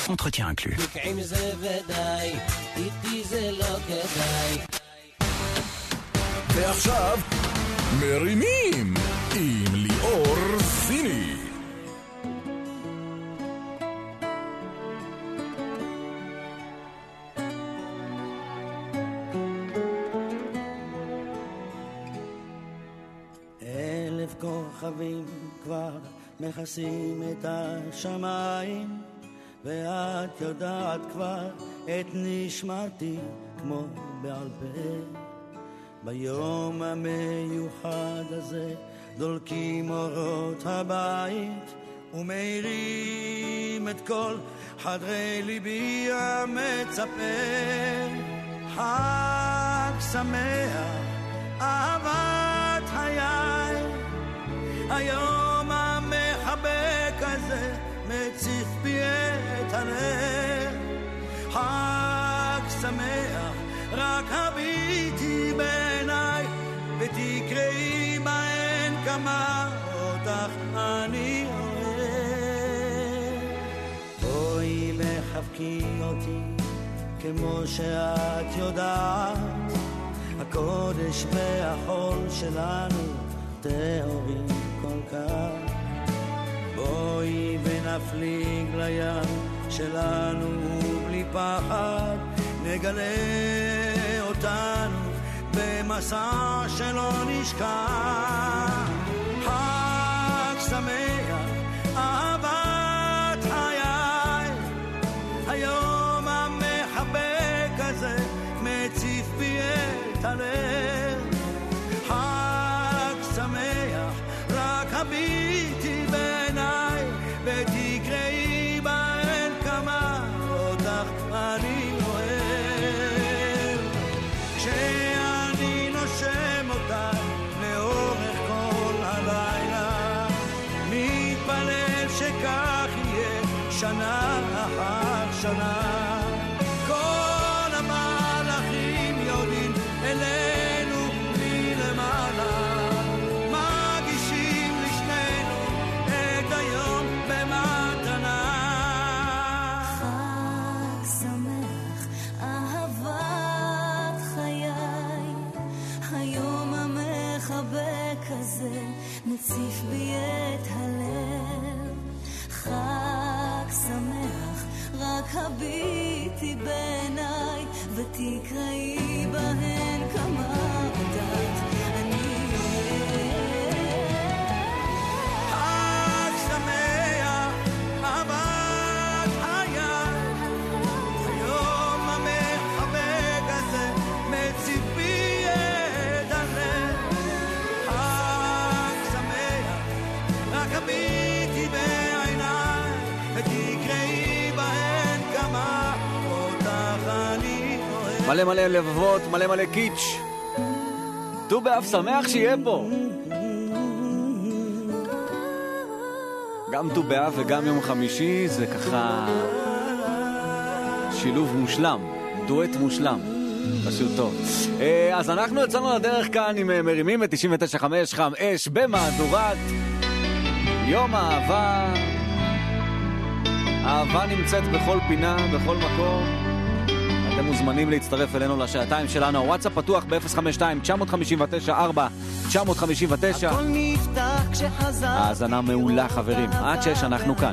entretien inclus. ועכשיו מרימים עם ליאור סיני. כוכבים כבר מכסים את השמיים, ואת יודעת כבר את נשמתי כמו בעל פה. ביום המיוחד הזה דולקים אורות הבית ומאירים את כל חדרי ליבי המצפה. חג שמח, אהבת חיי, היום המחבק הזה מציף בי את הלב. חג שמח, רק הביטי בעיניי ותקראי בהן כמה אותך אני אוהב. בואי מחבקי אותי כמו שאת יודעת, הקודש והחול שלנו טהורים כל כך. בואי ונפליג לים שלנו בלי פחד, נגלה אותנו במסע שלא נשכח. חג שמח, אהבת חיי, היום המחבק הזה מציף בי את הלב. חג שמח, רק הביטי בעיניי ותקראי בהן כמה אותך אני אוהב. כשאני נושם אותך לאורך כל הלילה, מתפלל שכך יהיה שנה אחר שנה. כל המלאכים יודעים אלינו מלמעלה, מגישים לשנינו את היום במתנה. חג שמח, אהבת חיי, היום המחבק הזה מציף בי את הלב. חג שמח, רק הביטי בעיניי ותקראי בהן כמה אותך אני אוהב. חג שמח, אהבת חיי, היום המחבק הזה מציף בי את הלב. חג שמח, רק הביטי בעיניי ותקראי בהן כמה אותך אני אוהב. מלא מלא לבבות, מלא מלא קיץ'. ט"ו באב שמח שיהיה פה. גם ט"ו באב וגם יום חמישי זה ככה שילוב מושלם, דואט מושלם, פשוט טוב. אז אנחנו יצאנו לדרך כאן עם מרימים את 99.5 חם אש במהדורת יום האהבה. האהבה נמצאת בכל פינה, בכל מקום. אתם מוזמנים להצטרף אלינו לשעתיים שלנו. הוואטסאפ פתוח ב-052-959-4-959. הכל נפתח כשחזר. האזנה מעולה חברים, עד 6 אנחנו כאן.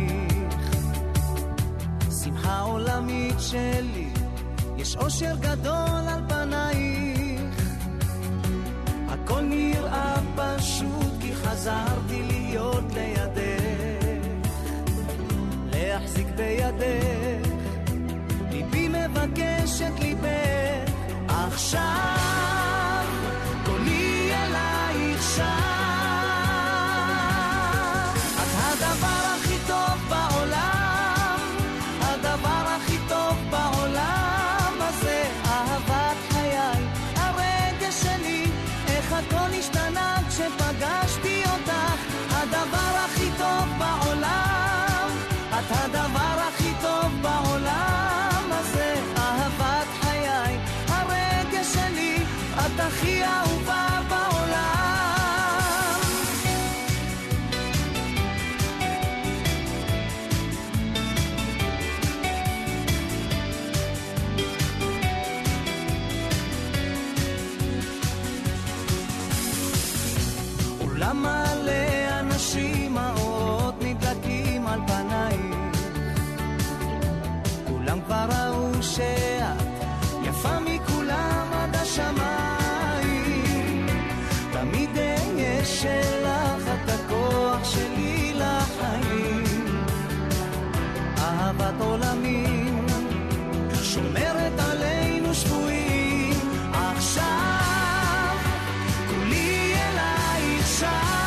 שמחה עולמית שלי, יש אושר גדול על פנייך. הכל נראה פשוט כי חזרתי להיות לידך, להחזיק בידך, ליבי מבקש את ליבך. עכשיו קולי אלייך שם, את הדבר הכי טוב בעולם, הדבר הכי טוב בעולם הזה. אהבת חיי, הרגש שלי, איך הכל השתנה כשפגשתי אותך. הדבר הכי טוב בעולם, את הדבר הכי טוב בעולם הזה. אהבת חיי, הרגש שלי, אולם מלא אנשים, האורות נדלקים על פנייך, כולם כבר ראו שאת יפה מכולם עד השמיים, תמיד יש שלך את הכוח שלי לחיים, אהבת עולמים שומרת עלינו שבויים, עכשיו כולי אלייך שם,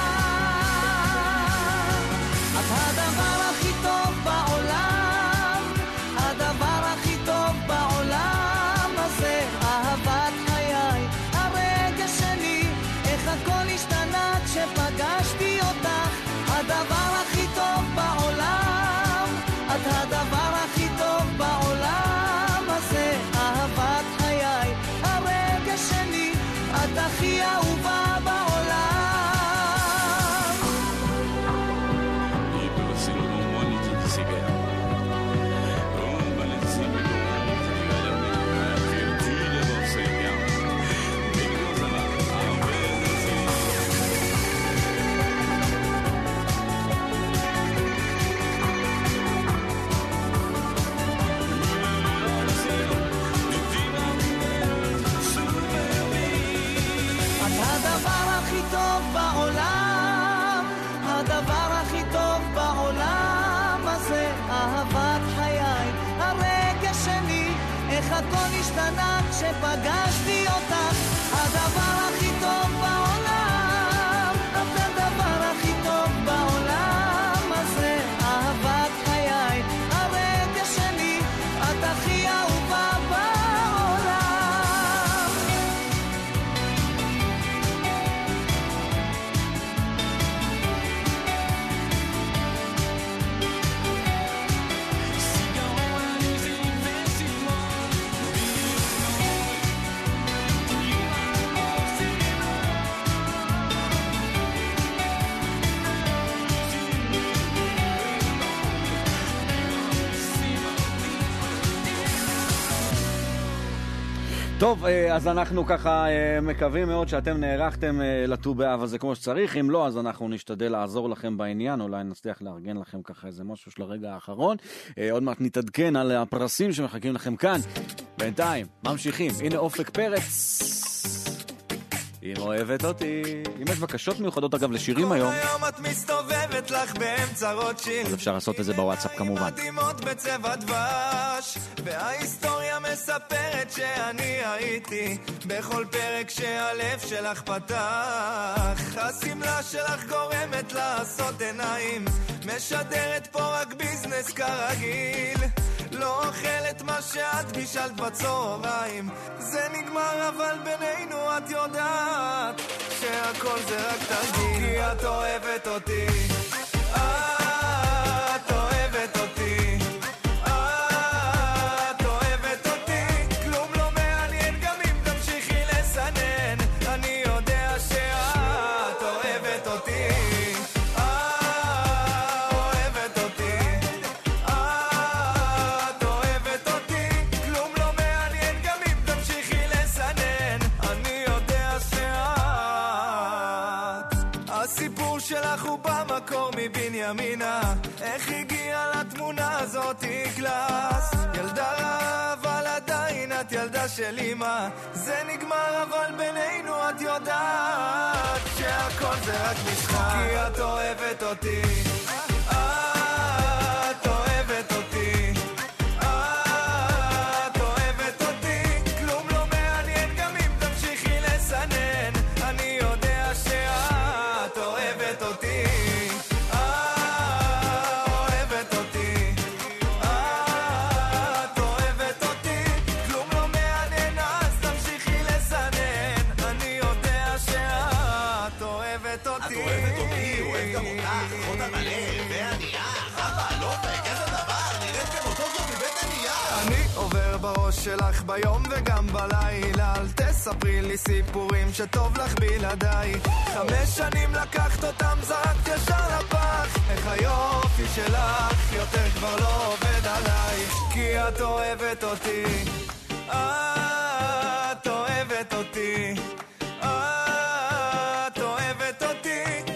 את הדבר הכי טוב בעולם, הדבר הכי טוב בעולם הזה, אהבת חיי, הרגע שלי, איך הכל השתנה כשפגשתי אותך, הדבר הכי טוב בעולם, את הדבר הכי טוב בעולם הזה, אהבת חיי, הרגע שלי, את הכי אהובה בעולם. הדבר הכי טוב בעולם הזה, אהבת חיי, הרגע שלי, איך הכל השתנה כשפגשתי אותך, הדבר הכי טוב בעולם, את הדבר הכי טוב בעולם הזה, אהבת חיי, הרגע שלי, את הכי אהובה בעולם. טוב, אז אנחנו ככה מקווים מאוד שאתם נערכתם לט"ו באב הזה כמו שצריך. אם לא, אז אנחנו נשתדל לעזור לכם בעניין, אולי נצליח לארגן לכם ככה איזה משהו של הרגע האחרון. עוד מעט נתעדכן על הפרסים שמחכים לכם כאן. בינתיים, ממשיכים. הנה אופק פרץ. אם אוהבת אותי. אם יש בקשות מיוחדות אגב לשירים היום, היום את מסתובבת לך באמצע רוטשילד, אז אפשר לעשות את זה בוואטסאפ כמובן. מדהימות בצבע דבש, וההיסטוריה מספרת שאני הייתי בכל פרק שהלב שלך פתח, הסמלה שלך גורמת לעשות עיניים, משדרת פה רק ביזנס כרגיל, לא אוכלת מה שאת בישלת בצהריים, זה נגמר אבל בינינו את יודעת שהכל זה רק תרגיל, כי את אוהבת אותי, את אוהבת אותי, את אוהבת אותי, כלום לא מעניין גם אם תמשיכי לסנן, אני יודע שאת אוהבת אותי, אוהבת אותי, את אוהבת אותי, כלום לא מעניין גם אם תמשיכי לסנן, אני יודע שאת, הסיפור שלך הוא במקור מבנימינה, איך הגיעה לתמונה הזאת קלאס, ילדה רעה אבל עדיין את ילדה של אמא, זה נגמר אבל בינינו את יודעת שהכל זה רק משחק, כי את אוהבת אותי, את אוהבת אותי, את אוהבת אותי, כלום לא מעניין גם אם תמשיכי לסנן, אני יודע שאת אוהבת אותי, אוהבת אותי, את אוהבת אותי, כלום לא מעניין אז תמשיכי לסנן, אני יודע שאת אוהבת אותי, את אוהבת אותי, אוהב גם אותך, חוד על מלא וענייה, חווה, לא וכזה דבר, נראית כמותו זאת מבית ענייה, אני עובר בראש שלך ביום וגם בלילה, אל תספרי לי סיפורים שטוב לך בלעדיי, 5 שנים לקחת אותם זרקת ישר לפח, איך היופי שלך יותר כבר לא עובד עליי, כי את אוהבת אותי, את אוהבת אותי, את אוהבת אותי,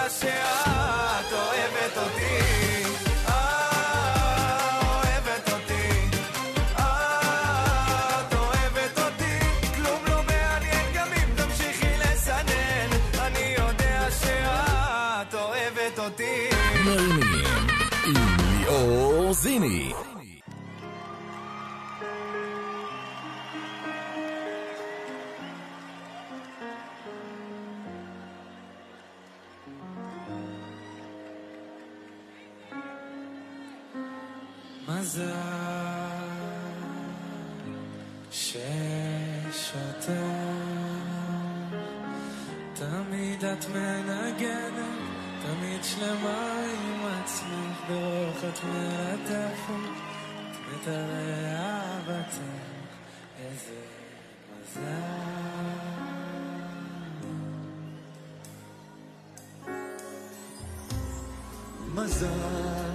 שאת אוהבת אותי, אוהבת אותי, את אוהבת אותי, כלום לא מעניין גם אם תמשיכי לסנן, אני יודע שאת אוהבת אותי. מרימים עם ליאור זיני. מזל שיש אותך, תמיד את מנגנת, תמיד שלמה עם עצמך, ברוך את מלטפת, את מתארי אהבתך, איזה מזל. מזל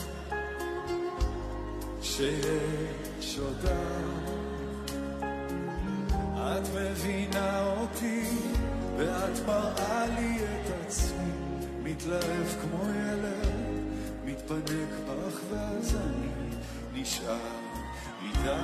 שיש אותך, את מבינה אותי ואת מראה לי את עצמי, מתלהב כמו ילד, מתפנק בך ואז אני נשאר איתך.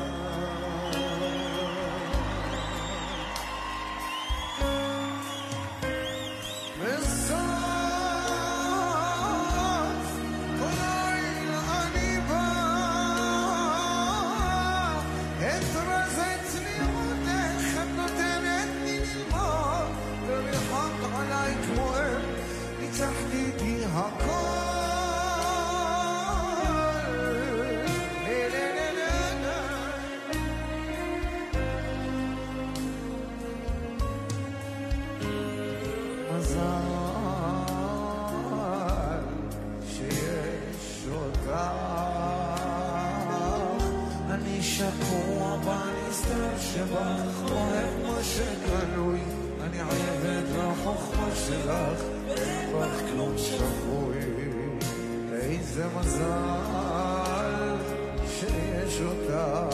שבך אוהב מה שגלוי, אני עבד לחוכמה שלך, אין בך כלום שבוי. איזה מזל שיש אותך.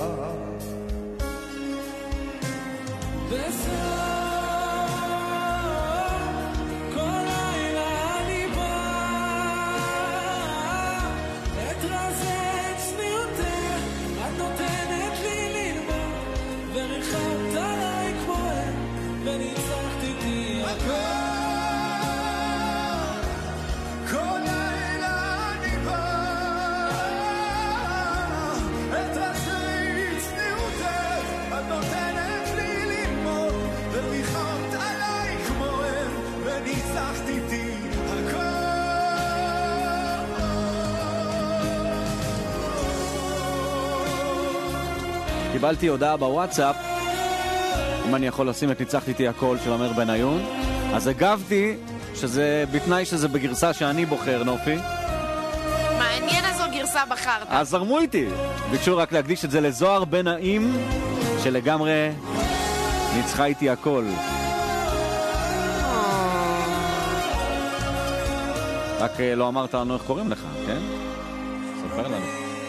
קיבלתי הודעה בוואטסאפ אם אני יכול לשים את ניצחתי איתי הכל של אמיר בניון, אז הגבתי שזה בתנאי שזה בגרסה שאני בוחר. נופי, מעניין איזו גרסה בחרת. אז זרמו איתי, ביקשו רק להקדיש את זה לזוהר בן נעים שלגמרי ניצחה איתי הכל. רק לא אמרת לנו איך קוראים לך, כן? ספר לנו.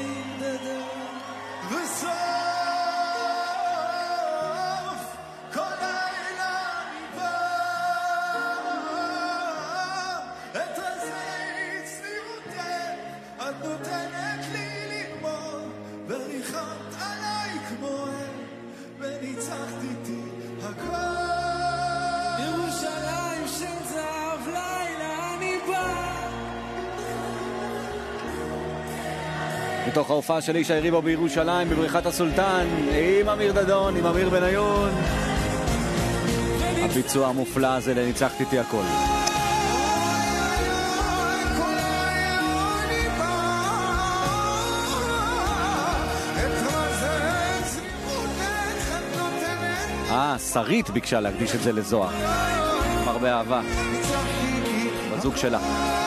מתוך ההופעה של איש היריבו בירושלים בבריכת הסולטן עם אמיר דדון, עם אמיר בניון, הביצוע המופלא הזה לניצחתי איתי הכל. שרית ביקשה להקדיש את זה לזוהר, הרבה אהבה, בזוג שלה.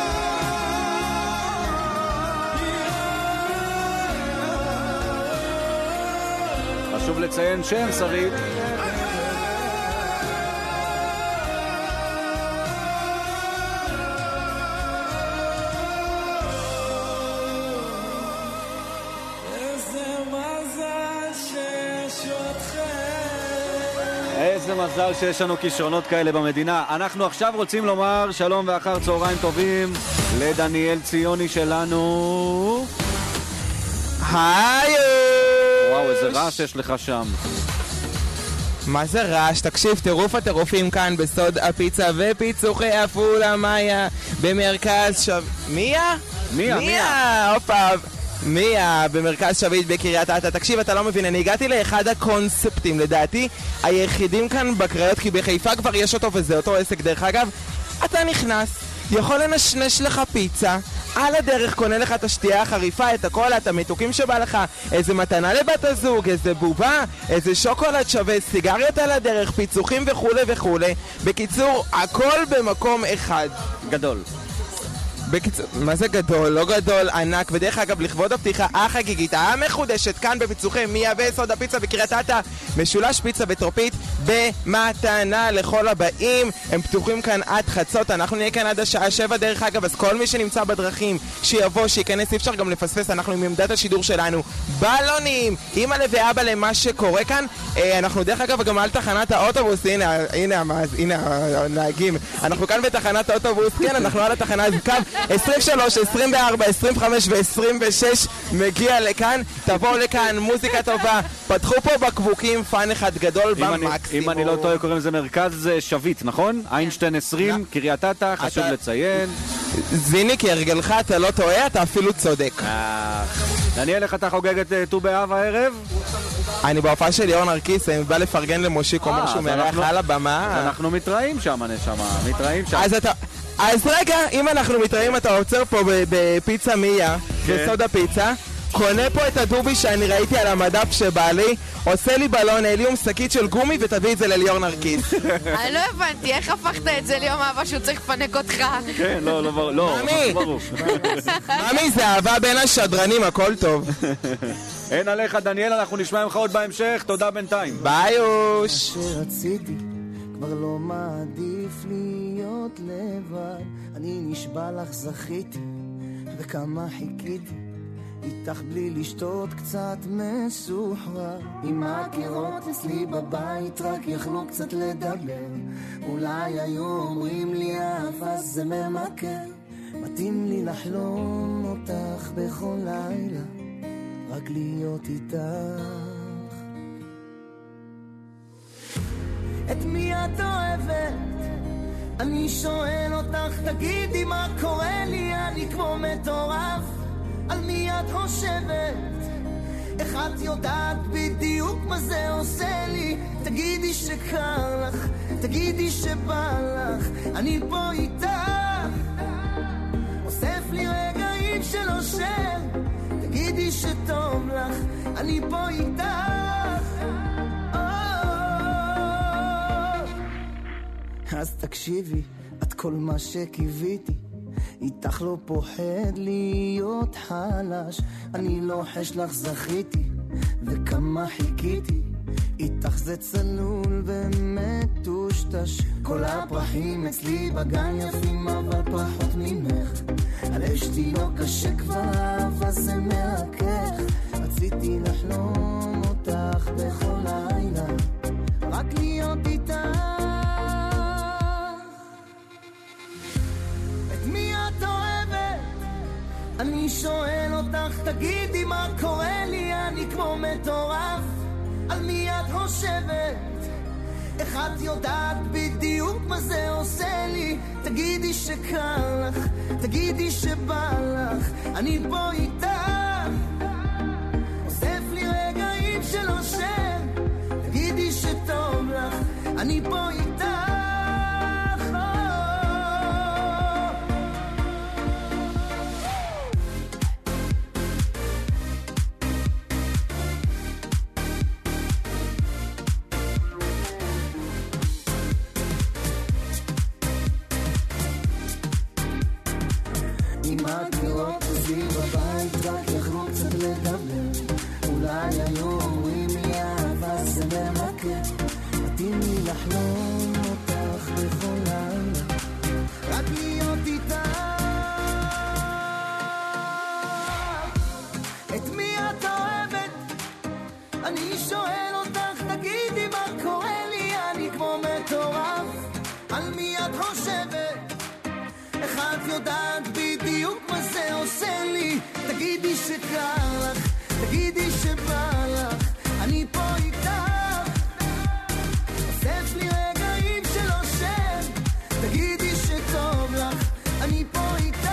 חשוב לציין שם שרית. איזה מזל שיש לנו כישרונות כאלה במדינה. אנחנו עכשיו רוצים לומר שלום ואחר צהריים טובים לדניאל ציוני שלנו. היי! וואו, איזה רעש יש לך שם. מה זה רעש? תקשיב, טירוף הטירופים כאן בסוד הפיצה ופיצוחי עפולה מאיה במרכז מיה! הופה! מיה במרכז שביט בקריית אתא. תקשיב, אתה לא מבין, אני הגעתי לאחד הקונספטים, לדעתי היחידים כאן בקריות, כי בחיפה כבר יש אותו וזה אותו עסק. דרך אגב, אתה נכנס, יכול לנשנש לך פיצה, על הדרך קונה לך את השתייה החריפה, את הכל, את המתוקים שבא לך, איזה מתנה לבת הזוג, איזה בובה, איזה שוקולד שווה, סיגריות על הדרך, פיצוחים וכו' וכו'. בקיצור, הכל במקום אחד. גדול. בקיצור, מה זה גדול? לא גדול, ענק. ודרך אגב, לכבוד הפתיחה החגיגית המחודשת כאן בפיצוחי מיה וסוד הפיצה בקריית אתא, משולש פיצה וטרופית במתנה לכל הבאים. הם פתוחים כאן עד חצות, אנחנו נהיה כאן עד השעה 7. דרך אגב, אז כל מי שנמצא בדרכים שיבוא, שיכנס, אי אפשר גם לפספס. אנחנו עם עמדת השידור שלנו בלונים, אמא ואבא למה שקורה כאן. אנחנו דרך אגב גם על תחנת האוטובוס. הנה הנהגים, אנחנו כאן בתחנת האוטובוס. כן, אנחנו על התחנה, אז קו 23, 24, 25 ו-26 מגיע לכאן. תבואו לכאן, מוזיקה טובה, פתחו פה בקבוקים, פן אחד גדול במקסימום. אם אני לא טועה, קוראים לזה מרכז שביט, נכון? איינשטיין 20, קריית אתא, חשוב לציין. זיני, כהרגלך אתה לא טועה, אתה אפילו צודק. דניאל, איך אתה חוגג את ט"ו באב הערב? אני בהופעה של ליאור נרקיס, אני בא לפרגן למושיק, אומר שהוא מארח על הבמה. אנחנו מתראים שם, נשמה, מתראים שם. אז רגע, אם אנחנו מתראים, אתה עוצר פה בפיצה מיה, בסודה פיצה, קונה פה את הדובי שאני ראיתי על המדף שבא לי, עושה לי בלון הליום, שקית של גומי, ותביא את זה לליאור נרקיס. אני לא הבנתי, איך הפכת את זה ליום אהבה שהוא צריך לפנק אותך? כן, לא, ברור. ממי, זה אהבה בין השדרנים, הכל טוב. אין עליך, דניאל, אנחנו נשמע ממך עוד בהמשך, תודה בינתיים. ביוש. שרציתי, כבר לא מעדיף להיות לבד, אני נשבע לך זכיתי, וכמה חיכיתי, איתך בלי לשתות קצת מסוחרר. עם הקירות אצלי בבית רק יכלו קצת לדבר, אולי היו אומרים לי אהבה זה ממכר. מתאים לי לחלום אותך בכל לילה, רק להיות איתך. את מי את אוהבת? אני שואל אותך, תגידי מה קורה לי, אני כמו מטורף. על מי את חושבת? איך את יודעת בדיוק מה זה עושה לי? תגידי שקר לך, תגידי שבא לך, אני פה איתך. אוסף לי רגעים של אושר, תגידי שטוב לך, אני פה איתך. אז תקשיבי, את כל מה שקיוויתי, איתך לא פוחד להיות חלש, אני לוחש לך זכיתי, וכמה חיכיתי, איתך זה צלול ומטושטש. כל הפרחים אצלי בגן יפים אבל פחות ממך, הלב שלי לא קשה כבר אבל זה מרכך. רציתי לחלום אותך בכל לילה, רק להיות איתך. אני שואל אותך, תגידי מה קורה לי, אני כמו מטורף. על מי את חושבת? איך את יודעת בדיוק מה זה עושה לי? תגידי שקר לך, תגידי שבא לך, אני פה איתך. אוסף לי רגעים של אושר, תגידי שטוב לך, אני פה איתך. אני שואל אותך, תגידי מה קורה לי, יודעת בדיוק מה זה עושה לי. תגידי שקר לך, תגידי שבא לך, אני פה איתך. אוסף לי רגעים של אושר, תגידי שטוב לך, אני פה איתך.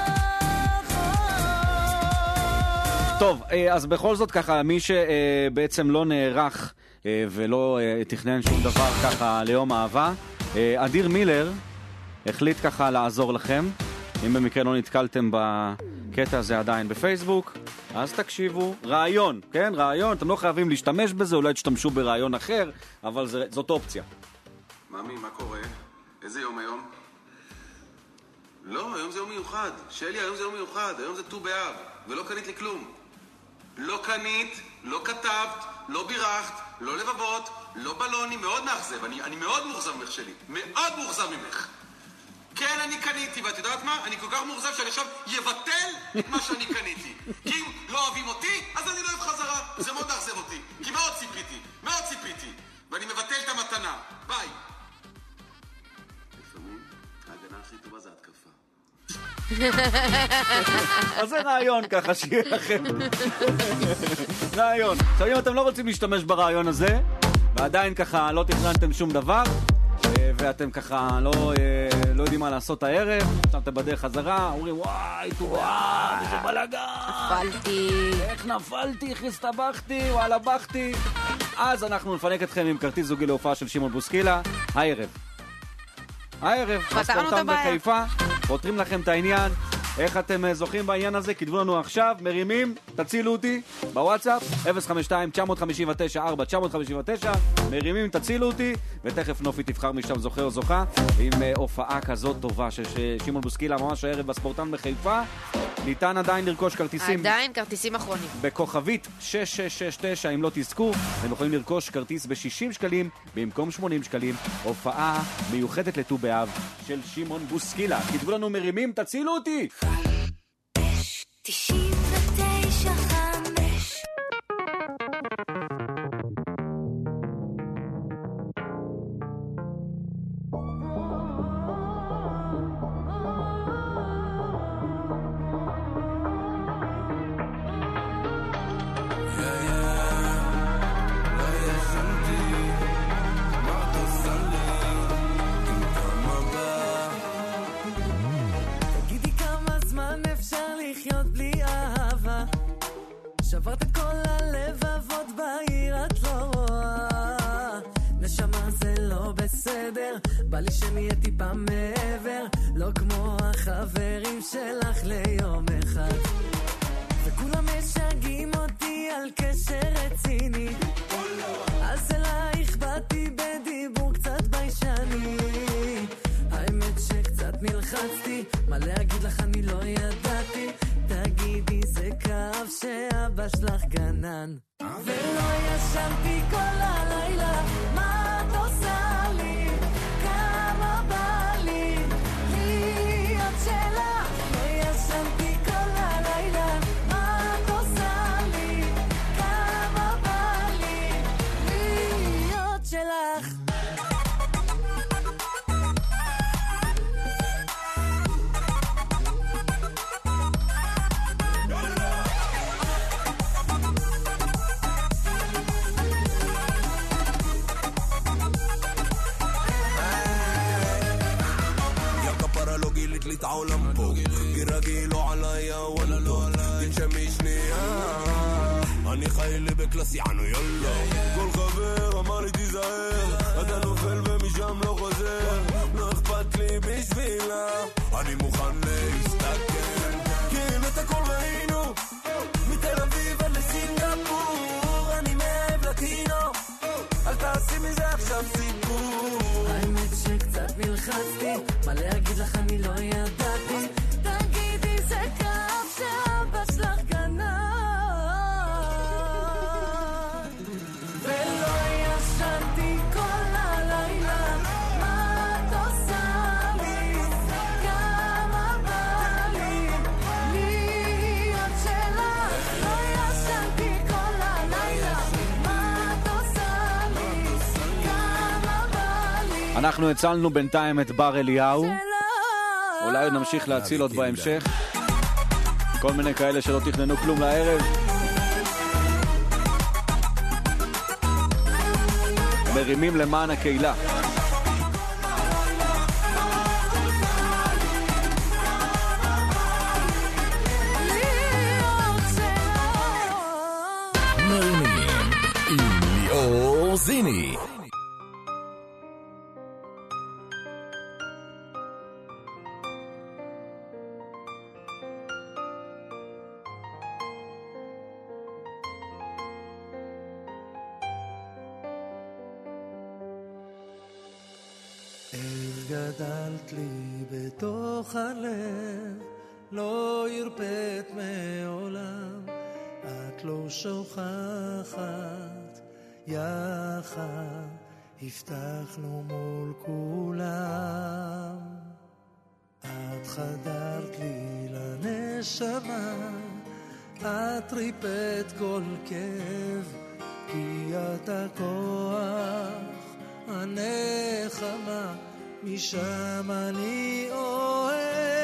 טוב, אז בכל זאת ככה, מי שבעצם לא נערך ולא תכנן שום דבר ככה ליום אהבה, אדיר מילר החליט ככה לעזור לכם. אם במקרה לא נתקלתם בקטע הזה עדיין בפייסבוק, אז תקשיבו. רעיון, כן? רעיון, אתם לא חייבים להשתמש בזה, אולי תשתמשו ברעיון אחר, אבל זאת אופציה. ממי, מה קורה? איזה יום היום? לא, היום זה יום מיוחד. שלי, היום זה יום מיוחד. היום זה ט"ו באב, ולא קנית לי כלום. לא קנית, לא כתבת, לא בירכת, לא לבבות, לא בלונים, מאוד מאכזב. אני מאוד מורזב ממך שלי. מאוד מורזב ממך. כן, אני קניתי, ואת יודעת מה? אני כל כך מורזב שאני עכשיו יבטל את מה שאני קניתי. כי אם לא אוהבים אותי, אז אני לא אוהב חזרה. זה מאוד מאכזב אותי. כי מאוד ציפיתי. ואני מבטל את המתנה. ביי. לפעמים, ההגנה הכי טובה זה התקפה. אז זה רעיון ככה שיהיה לכם. רעיון. עכשיו אם אתם לא רוצים להשתמש ברעיון הזה, ועדיין ככה לא תכננתם שום דבר, ואתם ככה לא יודעים מה לעשות הערב, עכשיו אתם בדרך חזרה, אומרים וואי, איזה בלגן, איך נפלתי, איך הסתבכתי, וואלה בכתי. אז אנחנו נפנק אתכם עם כרטיס זוגי להופעה של שמעון בוסקילה הערב, בספורטאון בחיפה, פותרים לכם את העניין. איך אתם זוכים בעניין הזה? כתבו לנו עכשיו, מרימים, תצילו אותי בוואטסאפ 052-959-4959, מרימים, תצילו אותי, ותכף נופי תבחר משם זוכה או זוכה עם הופעה כזאת טובה של שמעון בוסקילה ממש הערב בספורטאון בחיפה. ניתן עדיין לרכוש כרטיסים, עדיין כרטיסים אחרונים בכוכבית 6669. אם לא תזכו, אתם יכולים לרכוש כרטיס ב-60 שקלים במקום 80 שקלים. הופעה מיוחדת לט"ו באב של שמעון בוסקילה. כתבו לנו מרימים, תצילו אותי. 99.5 שברת את כל הלבבות בעיר, את לא רואה. נשמה זה לא בסדר, בא לי שנהיה טיפה מעבר, לא כמו החברים שלך ליום אחד. וכולם משגעים אותי על קשר רציני, אז אלייך באתי בדיבור קצת ביישני. האמת שקצת נלחצתי, מה להגיד לך אני לא ידעתי. תגידי זה כאב שאבא שלך גנן, ולא ישנתי כל הלילה. מה את עושה לי? כמה בא לי להיות שלך. לא ישנתי כל הלילה. מה את עושה לי? כמה בא לי להיות שלך. את העולם פה כרגיל לא עליי וואלה תנשמי שנייה אני חי לי בקלאסי ענו יאללה כל חבר אמר לי תיזהר אתה נופל ומשם לא חוזר לא אכפת לי בשבילה אני מוכן להסתכל כי אם את הכל ראינו מתל אביב עד לסינגפור אני מאהב לטינו אל תעשי מזה עכשיו סיפור האמת שקצת נלחצתי מה להגיד לך אני לא ידעתי תגידי זה כאב שאבא שלך גנן ולא ישנתי כל הלילה מה את עושה לי כמה בא לי להיות שלך לא ישנתי כל הלילה מה את עושה לי כמה בא לי אנחנו הצלנו בינתיים את בר אליהו אולי עוד נמשיך להציל עוד בהמשך. כל מיני כאלה שלא תכננו כלום לערב. מרימים למען הקהילה. מרימים עם ליאור זיני. גדלת לי בתוך הלב, לא הרפאת מעולם, את לא שוכחת, יחד הבטחנו מול כולם. את חדרת לי לנשמה, את ריפאת כל כאב, כי את הכוח, הנחמה, משם אני אוהב.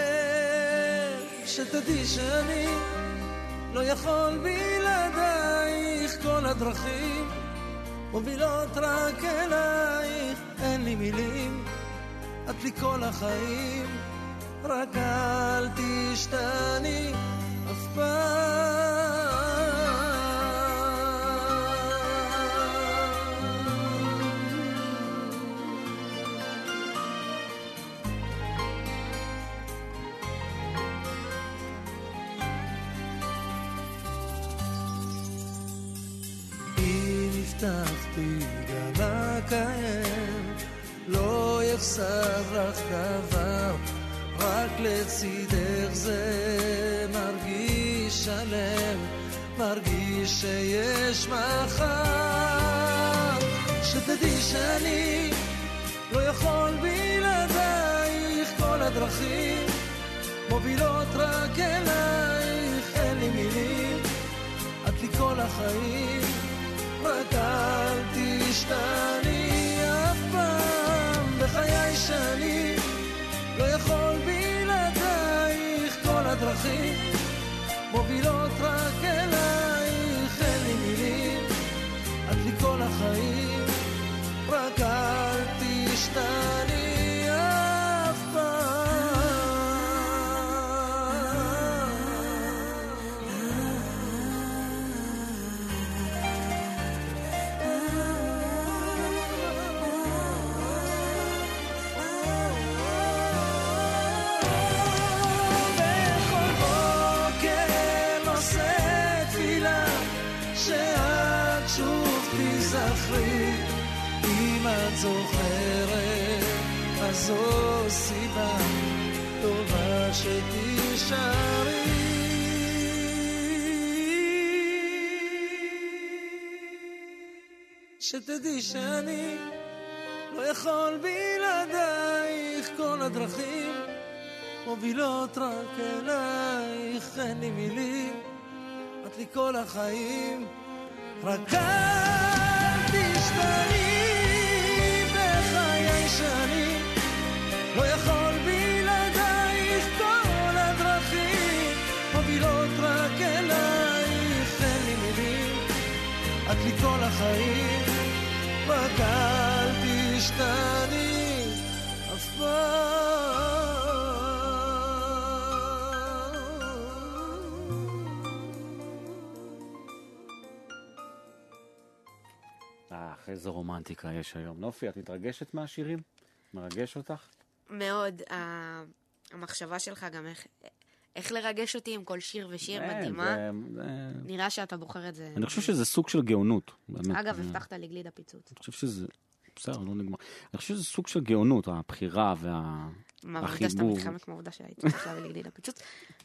שתדעי שאני לא יכול בלעדייך, כל הדרכים מובילות רק אלייך, אין לי מילים, את לי כל החיים, רק אל תשתני אף פעם. הבטחתי גם הקיים, לא יחסר לך דבר, רק לצידך זה מרגיש שלם, מרגיש שיש מחר. שתדעי שאני לא יכול בלעדייך, כל הדרכים מובילות רק אלייך, אין לי מילים, את לי כל החיים, רק אל תשתני אף פעם בחיי, שאני לא יכול בלעדייך, כל הדרכים מובילות רק אלייך, אין לי מילים, את לי כל החיים, רק אל תשתני אף פעם. אם את זוכרת, אז זו סיבה טובה שתישארי. שתדעי שאני לא יכול בלעדייך, כל הדרכים מובילות רק אלייך, אין לי מילים, את לי כל החיים, רק אל תשתני בחיי, שאני לא יכול בלעדייך, כל הדרכים מובילות רק אלייך, אין לי מילים, את לי כל החיים, רק אל תשתני אף פעם. איזו רומנטיקה יש היום. נופי, את מתרגשת מהשירים? מרגש אותך? מאוד. המחשבה שלך גם איך לרגש אותי עם כל שיר ושיר מדהימה. נראה שאתה בוחר את זה. אני חושב שזה סוג של גאונות. אגב, הבטחת לי גלידה פיצוץ. אני חושב שזה... בסדר, לא נגמר. אני חושב שזה סוג של גאונות, הבחירה והחיבור. מה, עובדה שאתה מתחמק מהעובדה שהייתי צריך להביא לי גלידה פיצוץ?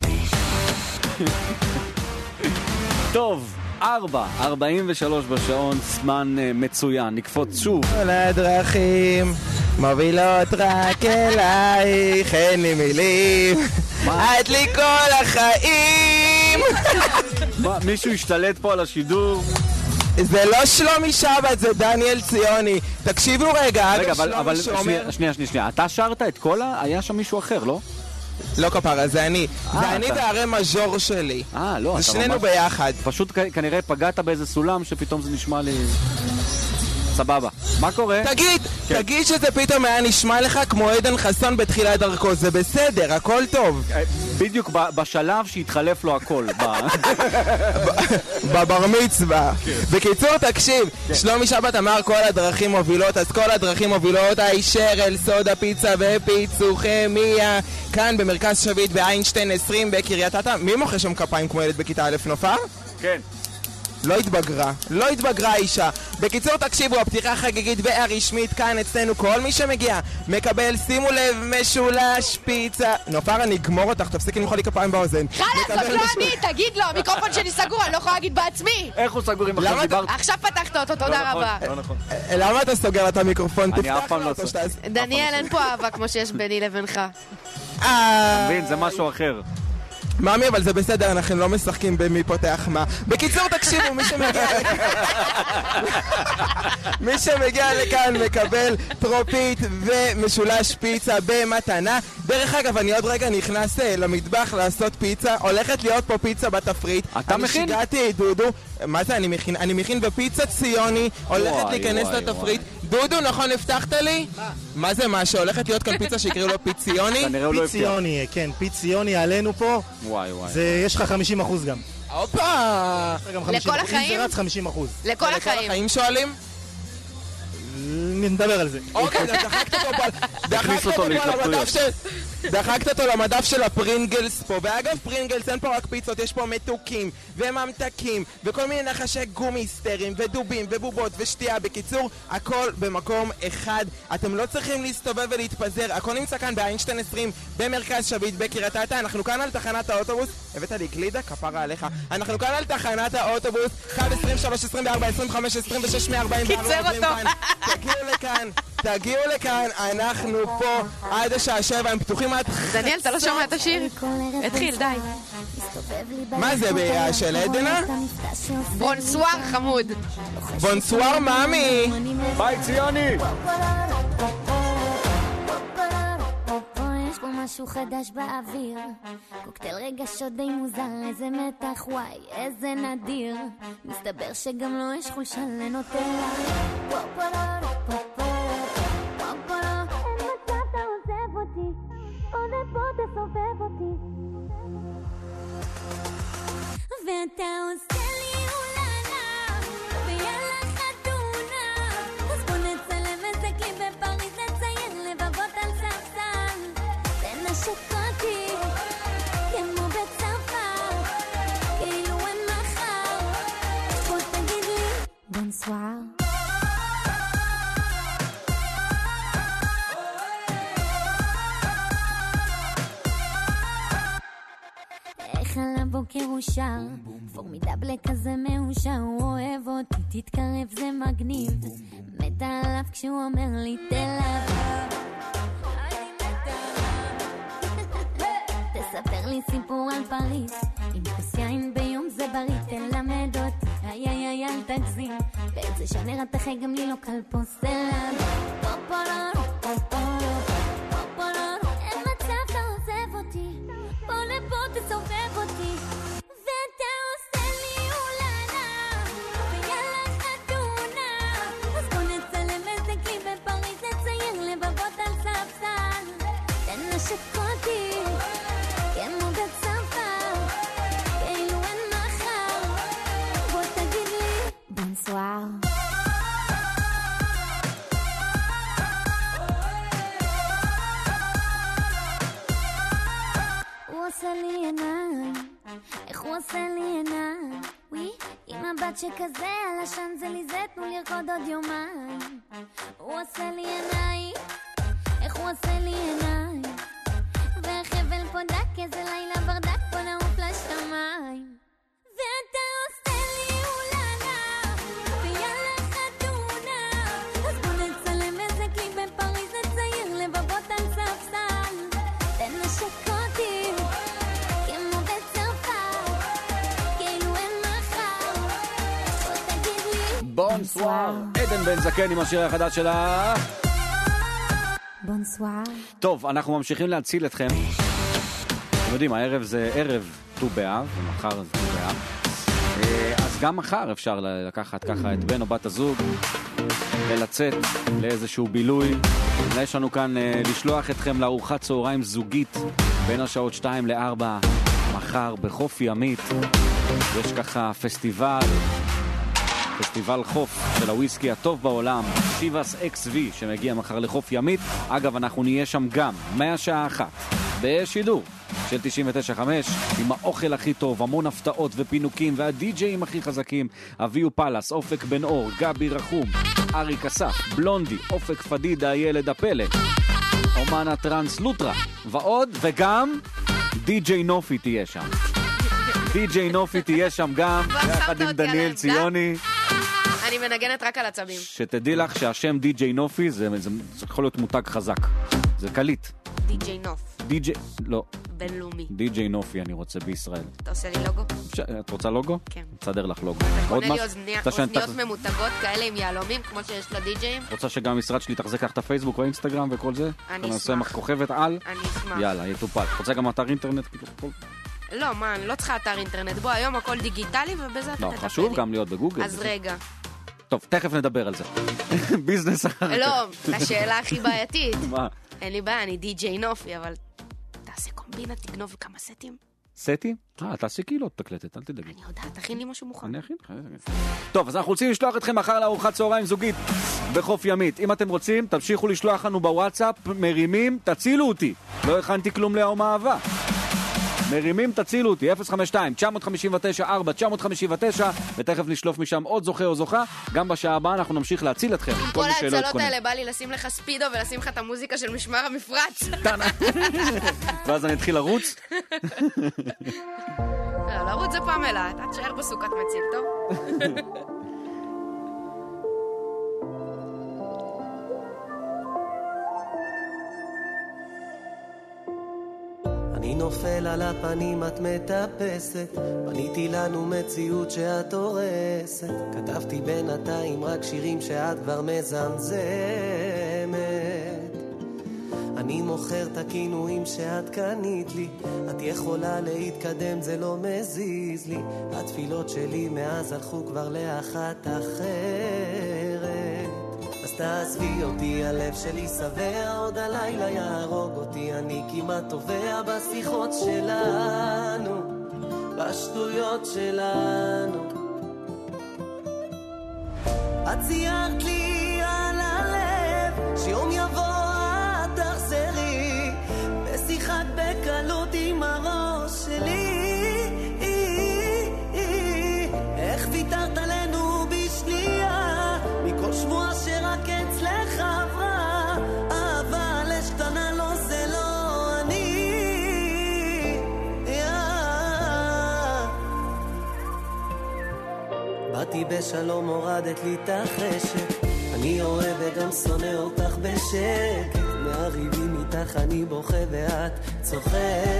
טוב, 4:43 בשעון, זמן מצוין, נקפוץ שוב. כל הדרכים מובילות רק אלייך, אין לי מילים, את לי כל החיים. מישהו השתלט פה על השידור? זה לא שלומי שבת, זה דניאל ציוני. תקשיבו רגע, אבל שנייה, אתה שרת את כל היה שם מישהו אחר, לא? לא כפרה, זה אני. זה אני והרי מז'ור שלי. לא, זה שנינו ביחד. פשוט כנראה פגעת באיזה סולם שפתאום זה נשמע לי... סבבה. מה קורה? תגיד שזה פתאום היה נשמע לך כמו עדן חסון בתחילת דרכו. זה בסדר, הכל טוב. בדיוק בשלב שהתחלף לו הכל. בבר מצווה. בקיצור, תקשיב, שלומי שבת אמר כל הדרכים מובילות, אז כל הדרכים מובילות הישר אל סודה פיצה ופיצוחי מיה, כאן במרכז שביט באיינשטיין 20 בקריית אתא. מי מוחא שם כפיים כמו ילד בכיתה א' נופר? כן. לא התבגרה האישה. בקיצור, תקשיבו, הפתיחה החגיגית והרשמית כאן אצלנו. כל מי שמגיע מקבל, שימו לב, משולש פיצה. נופר, אני אגמור אותך, תפסיקי למחוא לי כפיים באוזן. חלאס, זאת לא אני, תגיד לו, המיקרופון שלי סגור, אני לא יכולה להגיד בעצמי. איך הוא סגור אם עכשיו דיברת? עכשיו פתחת אותו, תודה רבה. לא נכון. למה אתה סוגר את המיקרופון? אני אף פעם לא סוגר. דניאל, אין פה אהבה כמו שיש ביני לבינך. מבין, זה משהו אחר. מאמי, אבל זה בסדר, אנחנו לא משחקים במי פותח מה. בקיצור, תקשיבו, מי שמגיע לכאן מקבל טרופית ומשולש פיצה במתנה. דרך אגב, אני עוד רגע נכנס למטבח לעשות פיצה. הולכת להיות פה פיצה בתפריט. אתה מכין? אני שיגעתי, דודו. מה זה אני מכין? אני מכין בפיצה ציוני. הולכת להיכנס לתפריט. דודו, נכון, הבטחת לי? מה זה מה שהולכת להיות כאן פיצה שיקראו לו פיציוני? פיציוני, כן, פיציוני עלינו פה. זה יש לך 50% גם. הופה! לכל החיים? זה רץ 50%. לכל החיים שואלים? נדבר על זה. אוקיי, דחקת אותו למדף של הפרינגלס פה. ואגב, פרינגלס אין פה רק פיצות, יש פה מתוקים וממתקים וכל מיני נחשי גומי סטרים ודובים ובובות ושתייה. בקיצור, הכל במקום אחד. אתם לא צריכים להסתובב ולהתפזר. הכל נמצא כאן באיינשטיין 20 במרכז שביט בקריית אתא. אנחנו כאן על תחנת האוטובוס. הבאת לי גלידה? כפרה עליך. אנחנו כאן על תחנת האוטובוס 1, 20, 3, 24, 25, 26, 144. קיצר אותו. תגיעו לכאן, אנחנו פה עד השעה 7, הם פתוחים עד... דניאל, אתה לא שומע את השיר? התחיל, די. מה זה, של עדנה? בונסואר חמוד. בונסואר מאמי. ביי ציוני. יש פה משהו חדש באוויר, קוקטייל רגשות די מוזר, איזה מתח, וואי, איזה נדיר. מסתבר שגם לא יש חולשה לנוטלה. ואתה עושה לי אוללה ויאללה חתונה, אז בוא נצלם איזה קליפ בפריז, נצייר לבבות על ספסל, תנשק אותי כמו בצרפת, כאילו אין מחר, בוא תגיד לי בונסואר. על הבוקר הוא שר, פורמידבלה כזה מאושר, הוא אוהב אותי, תתקרב זה מגניב, מתה עליו כשהוא אומר לי תלב, אני מתה עליו. תספר לי סיפור על פריז, עם כוס יין ביום זה בריא, תלמד אותי, איי אל תגזים, באיזה ז'אנר אתה חי גם לי לא קל פה סלב, פופולור, פופולור, פופולור, אין מצב אתה עוזב אותי, בוא לפה תסובב אותי, ואתה עושה לי אוללה ויאללה חתונה, אז בוא נצלם איזה קליפ בפריז, נצייר לבבות על ספסל, תנשק אותי כמו בצרפת, כאילו אין מחר, בוא תגיד לי בונסואר. עושה לי עיניים, איך הוא עושה לי עיניים, ווי, עם הבת שכזה על השן זה לי זה, תנו לרקוד עוד יומיים. הוא עושה לי עיניים, איך הוא עושה לי עיניים, והחבל פה דק, איזה לילה ברדק, בוא נעוף לשמיים. ואתה עושה לי אוללה ויאללה חתונה, אז בוא נצלם איזה קליפ בפריז, נצייר לבבות על ספסל, תנשק אותי כמו בצרפת, כאילו אין מחר, בוא תגיד לי בונסואר. עדן בן זקן עם השיר החדש שלה בונסואר. טוב, אנחנו ממשיכים להציל אתכם. אתם יודעים, הערב זה ערב ט"ו באב, ומחר זה ט"ו באב. אז גם מחר אפשר לקחת ככה את בן או בת הזוג ולצאת לאיזשהו בילוי. יש לנו כאן לשלוח אתכם לארוחת צהריים זוגית בין השעות 2 ל-4 מחר בחוף ימית. יש ככה פסטיבל חוף של הוויסקי הטוב בעולם, שיבאס XV, שמגיע מחר לחוף ימית. אגב, אנחנו נהיה שם גם מהשעה 1 בשידור של 99.5 עם האוכל הכי טוב, המון הפתעות ופינוקים והדי-ג'אים הכי חזקים. אביו פלס, אופק בן אור, גבי רחום, אריק אסף, בלונדי, אופק פדידה, ילד הפלא, אומן הטרנס לוטרה ועוד, וגם די-ג'יי נופי תהיה שם. די-ג'יי נופי תהיה שם גם, יחד עם דניאל ציוני. אני מנגנת רק על עצבים. שתדעי לך שהשם די-ג'יי נופי זה יכול להיות מותג חזק. זה קליט. די-ג'יי נוף. די-ג'יי, לא. בינלאומי. די-ג'יי נופי אני רוצה בישראל. אתה עושה לי לוגו? את רוצה לוגו? כן. תסדר לך לוגו. אתה קונה לי אוזניות ממותגות כאלה עם יהלומים כמו שיש לדי-ג'יים? רוצה שגם המשרד שלי תחזק לך את הפייסבוק או האינסטגרם וכל זה? אני אשמח. כוכבת על? אני אשמח. יאללה, יטופל. רוצה גם אתר אינטרנט? לא, מה, אני לא צריכה אתר אינטרנט. בוא, היום הכל דיגיטלי ובזה אתה תטפל לי. לא, חשוב גם להיות בגוגל. אז רגע. טוב, תכף נדבר על זה. ביזנס אחר. לא, השאלה הכי בעייתית. מה? אין לי בעיה, אני די-ג'יי נופי, אבל תעשה קומבינה, תגנוב כמה סטים. סטים? תעשי כאילו תקלטת, אל תדאגי. אני יודעת, תכין לי משהו מוכן. אני אכין לך. טוב, אז אנחנו רוצים לשלוח אתכם מחר לארוחת צהריים זוגית בחוף ימית. אם אתם רוצים, תמשיכו לשלוח לנו בוואטסאפ, מרימים, תצילו אותי. לא הכנתי כלום ליום האהבה. מרימים, תצילו אותי, 052-959-4-959, ותכף נשלוף משם עוד זוכה או זוכה. גם בשעה הבאה אנחנו נמשיך להציל אתכם. עם כל ההצלות האלה בא לי לשים לך ספידו ולשים לך את המוזיקה של משמר המפרץ. ואז אני אתחיל לרוץ. לא, לרוץ זה פמלה, אתה תשאר בסוכת מציל, טוב? אני נופל על הפנים, את מטפסת, בניתי לנו מציאות שאת הורסת, כתבתי בינתיים רק שירים שאת כבר מזמזמת, אני מוכר את הכינויים שאת קנית לי, את יכולה להתקדם, זה לא מזיז לי, התפילות שלי מאז הלכו כבר לאחת אחרת, אז תעזבי אותי, הלב שלי שבע, עוד הלילה יהרוג אותי, אני כמעט טובע בשיחות שלנו, בשטויות שלנו. את ציירת לי על הלב שיום יבוא את תחזרי, ושיחת בקלות עם הראש שלי, איך ויתרת עלינו בשנייה, מכל שמוע שרק אצלך עברה, אבל אשתנה לא זה לא אני, באתי בשלום, הורדת לי את החשק, אני אוהב וגם שונא אותך בשקט, מהריבים איתך אני בוכה ואת צוחקת,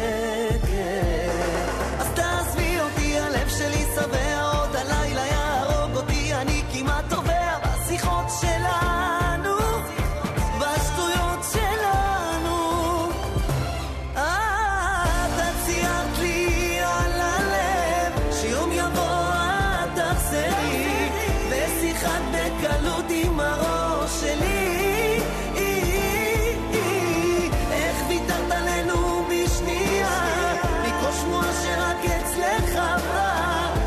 אז תעזבי אותי, הלב שלי שבע, עוד הלילה יהרוג אותי, אני כמעט טובע בשיחות שלנו, בשטויות שלנו. אתה ציירת לי על הלב שיום יבוא את תחזרי, ושיחת בקלות עם הראש שלי, איך ויתרת עלינו בשנייה, מכל שמוע שרק אצלך עברה,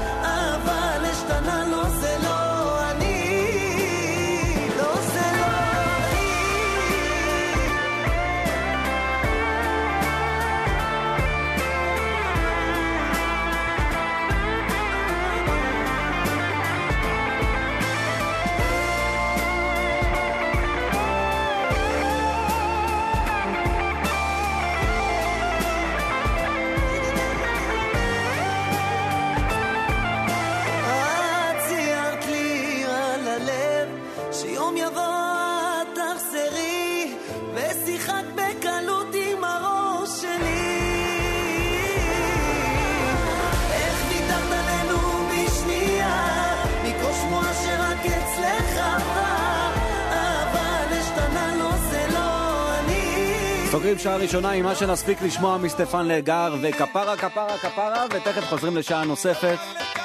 סוגרים שעה ראשונה עם מה שנספיק לשמוע מסטפן לגר וכפרה, כפרה, כפרה, ותכף חוזרים לשעה נוספת.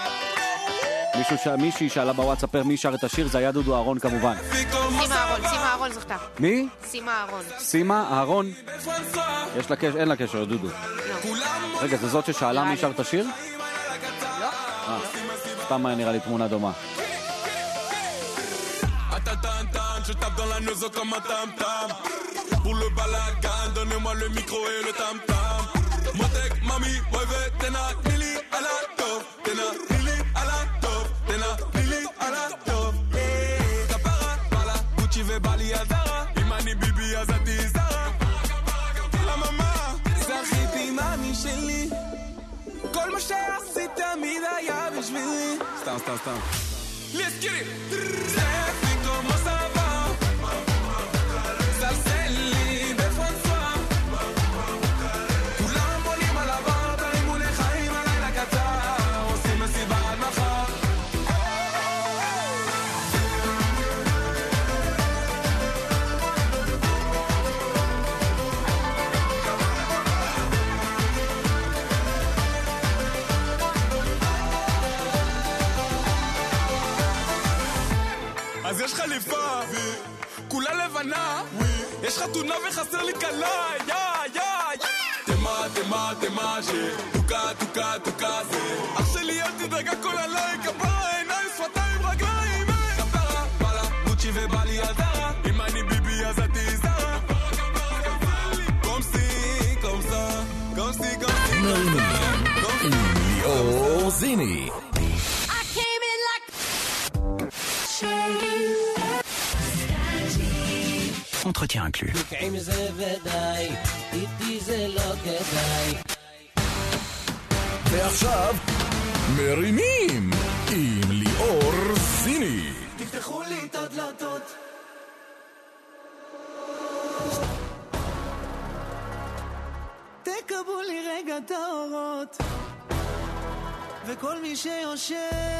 מישהי שאלה בוואטסאפר מי שר את השיר, זה היה דודו אהרון כמובן. סימה אהרון זכתה. מי? סימה אהרון. סימה אהרון? יש לה קשר, אין לה קשר לדודו. רגע, זה זאת ששאלה מי שר את השיר? לא. סתם נראה לי תמונה דומה. Je tape dans la neuse comme un tam-tam. Pour le balagan, donnez-moi le micro et le tam-tam. Motek, mami, mueve, tena, lili, à la top. Tena, lili, à la top. Tena, lili, à la top. Kapara, bala, Gucci ve Bali, Azara. Imani, Bibi, Azati, Zara. La mama, זכיתי מאמי שלי. כל מה שעשית תמיד היה בשבילי. סתם. Let's get it. Sexy como ça va. Salseli de François. כולם עולים על הבר, תרימו לחיים הלילה קצר. עושים מסיבה עד מחר. אז יש חליפה, כולה לבנה, יש חתונה וחסר לי קלה, תמה, שתוקה, זה אח שלי אל תדרגה כל עליי, כפרה, עיניים, שפתיים, רגליים, כפרה, בלה, גוצ'י ובלי עזרה, אם אני ביבי אז את תיזרה, קומסי, ליאור זיני. Entretien inclus. ועכשיו מרימים עם ליאור זיני. תפתחו לי את הדלתות, תקבלו לי רגע את האורות, וכל מי שיושב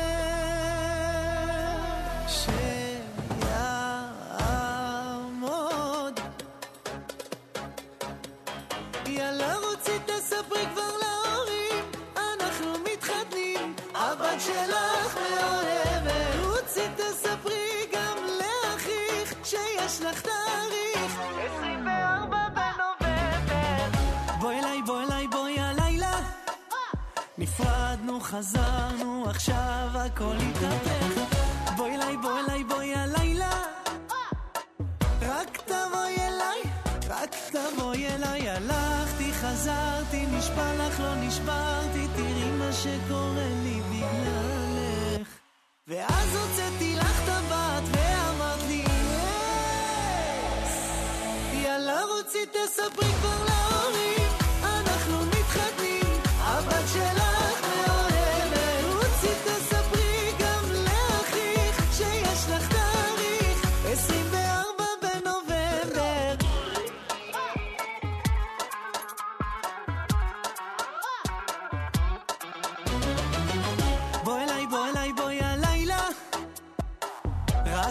יאללה רוצי תספרי כבר להורים, אנחנו מתחתנים, הבת שלך מאוהבת. רוצי תספרי גם לאחיך שיש לך תאריך 24 בנובמבר. בואי הלילה, נפרדנו חזרנו עכשיו הכל יתהפך. בואי הלילה, רק תבואי אליי, הלכתי, חזרתי, נשבע לך, לא נשברתי, תראי מה שקורה לי בגללך. ואז הוצאתי לך טבעת ואמרת לי יאללה רוצי תספרי כבר להורים, אנחנו מתחתנים, הבת שלך מאוהבת. רוצי תספרי גם לאחיך שיש לך תאריך 24 בנובמבר. בואי הלילה, רק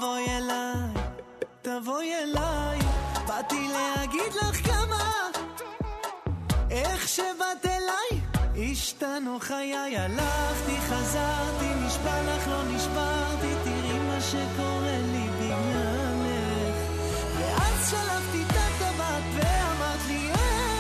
תבואי אליי, באתי להגיד לך כמה, איך שבאת אליי, השתנו חיי, הלכתי, חזרתי, נשבע לך, לא נשברתי, תראי מה שקורה לי בגללך. ואז שלפתי את הטבעת ואמרת לי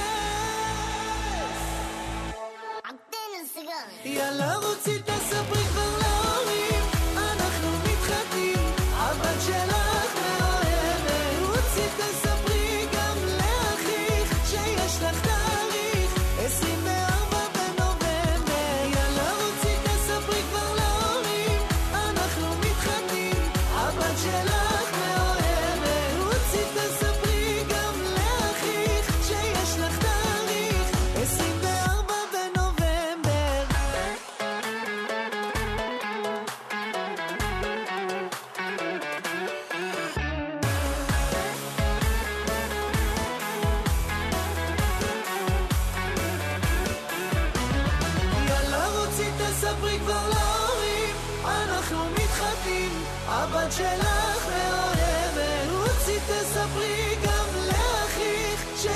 יאללה רוצי תספרי כבר להורים, אנחנו מתחתנים, הבת שלך מאוהבת. רוצי תספרי גם לאחיך שיש לך תאריך 24 בנובמבר. יאללה רוצי תספרי כבר להורים, אנחנו מתחתנים, הבת שלך מאוהבת. רוצי תספרי גם לאחיך שיש לך תאריך 24 בנובמבר. תספרי כבר להורים, אנחנו מתחתנים, הבת שלך מאוהבת. רוצי תספרי גם לאחיך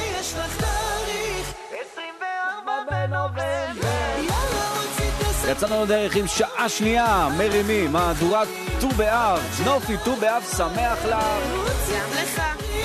יצאנו לדרך עם שעה שנייה, מרימים, מהדורת ט"ו באב, נופי ט"ו באב שמח לך. גם לך.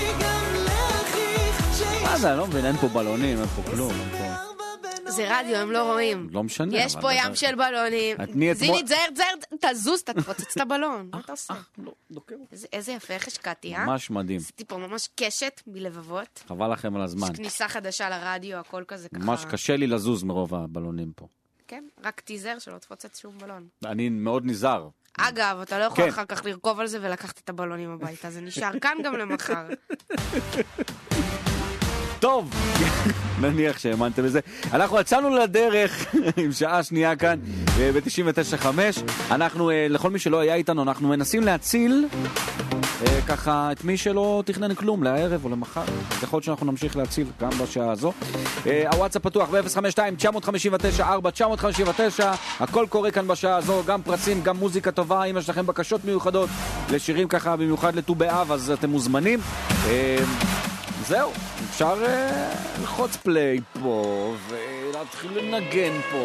מה זה, אני לא מבין, אין פה בלונים, אין פה כלום, אין פה... זה רדיו, הם לא רואים. לא משנה. יש פה ים של בלונים. זיני, תזהר, תזוז, תפוצץ את הבלון. מה אתה עושה? איזה יפה, איך השקעתי, אה? ממש מדהים. עשיתי פה ממש קשת מלבבות. חבל לכם על הזמן. יש כניסה חדשה לרדיו, הכל כזה ככה. ממש קשה לי לזוז מרוב הבלונים פה. כן, רק תיזהר שלא תפוצץ שום בלון. אני מאוד נזהר. אגב, אתה לא יכול אחר כך לרכוב על זה ולקחת את הבלונים הביתה. זה נשאר כאן גם למחר. טוב, נניח שהאמנתם בזה. אנחנו יצאנו לדרך עם שעה שנייה כאן ב-99.5. אנחנו, לכל מי שלא היה איתנו, אנחנו מנסים להציל ככה את מי שלא תכנן כלום לערב או למחר. יכול להיות שאנחנו נמשיך להציל גם בשעה הזו. הוואטסאפ פתוח ב-052-959-4959. הכל קורה כאן בשעה הזו, גם פרסים, גם מוזיקה טובה. אם יש לכם בקשות מיוחדות לשירים ככה במיוחד לט"ו באב, אז אתם מוזמנים. זהו, אפשר ללחוץ פליי פה ולהתחיל לנגן פה.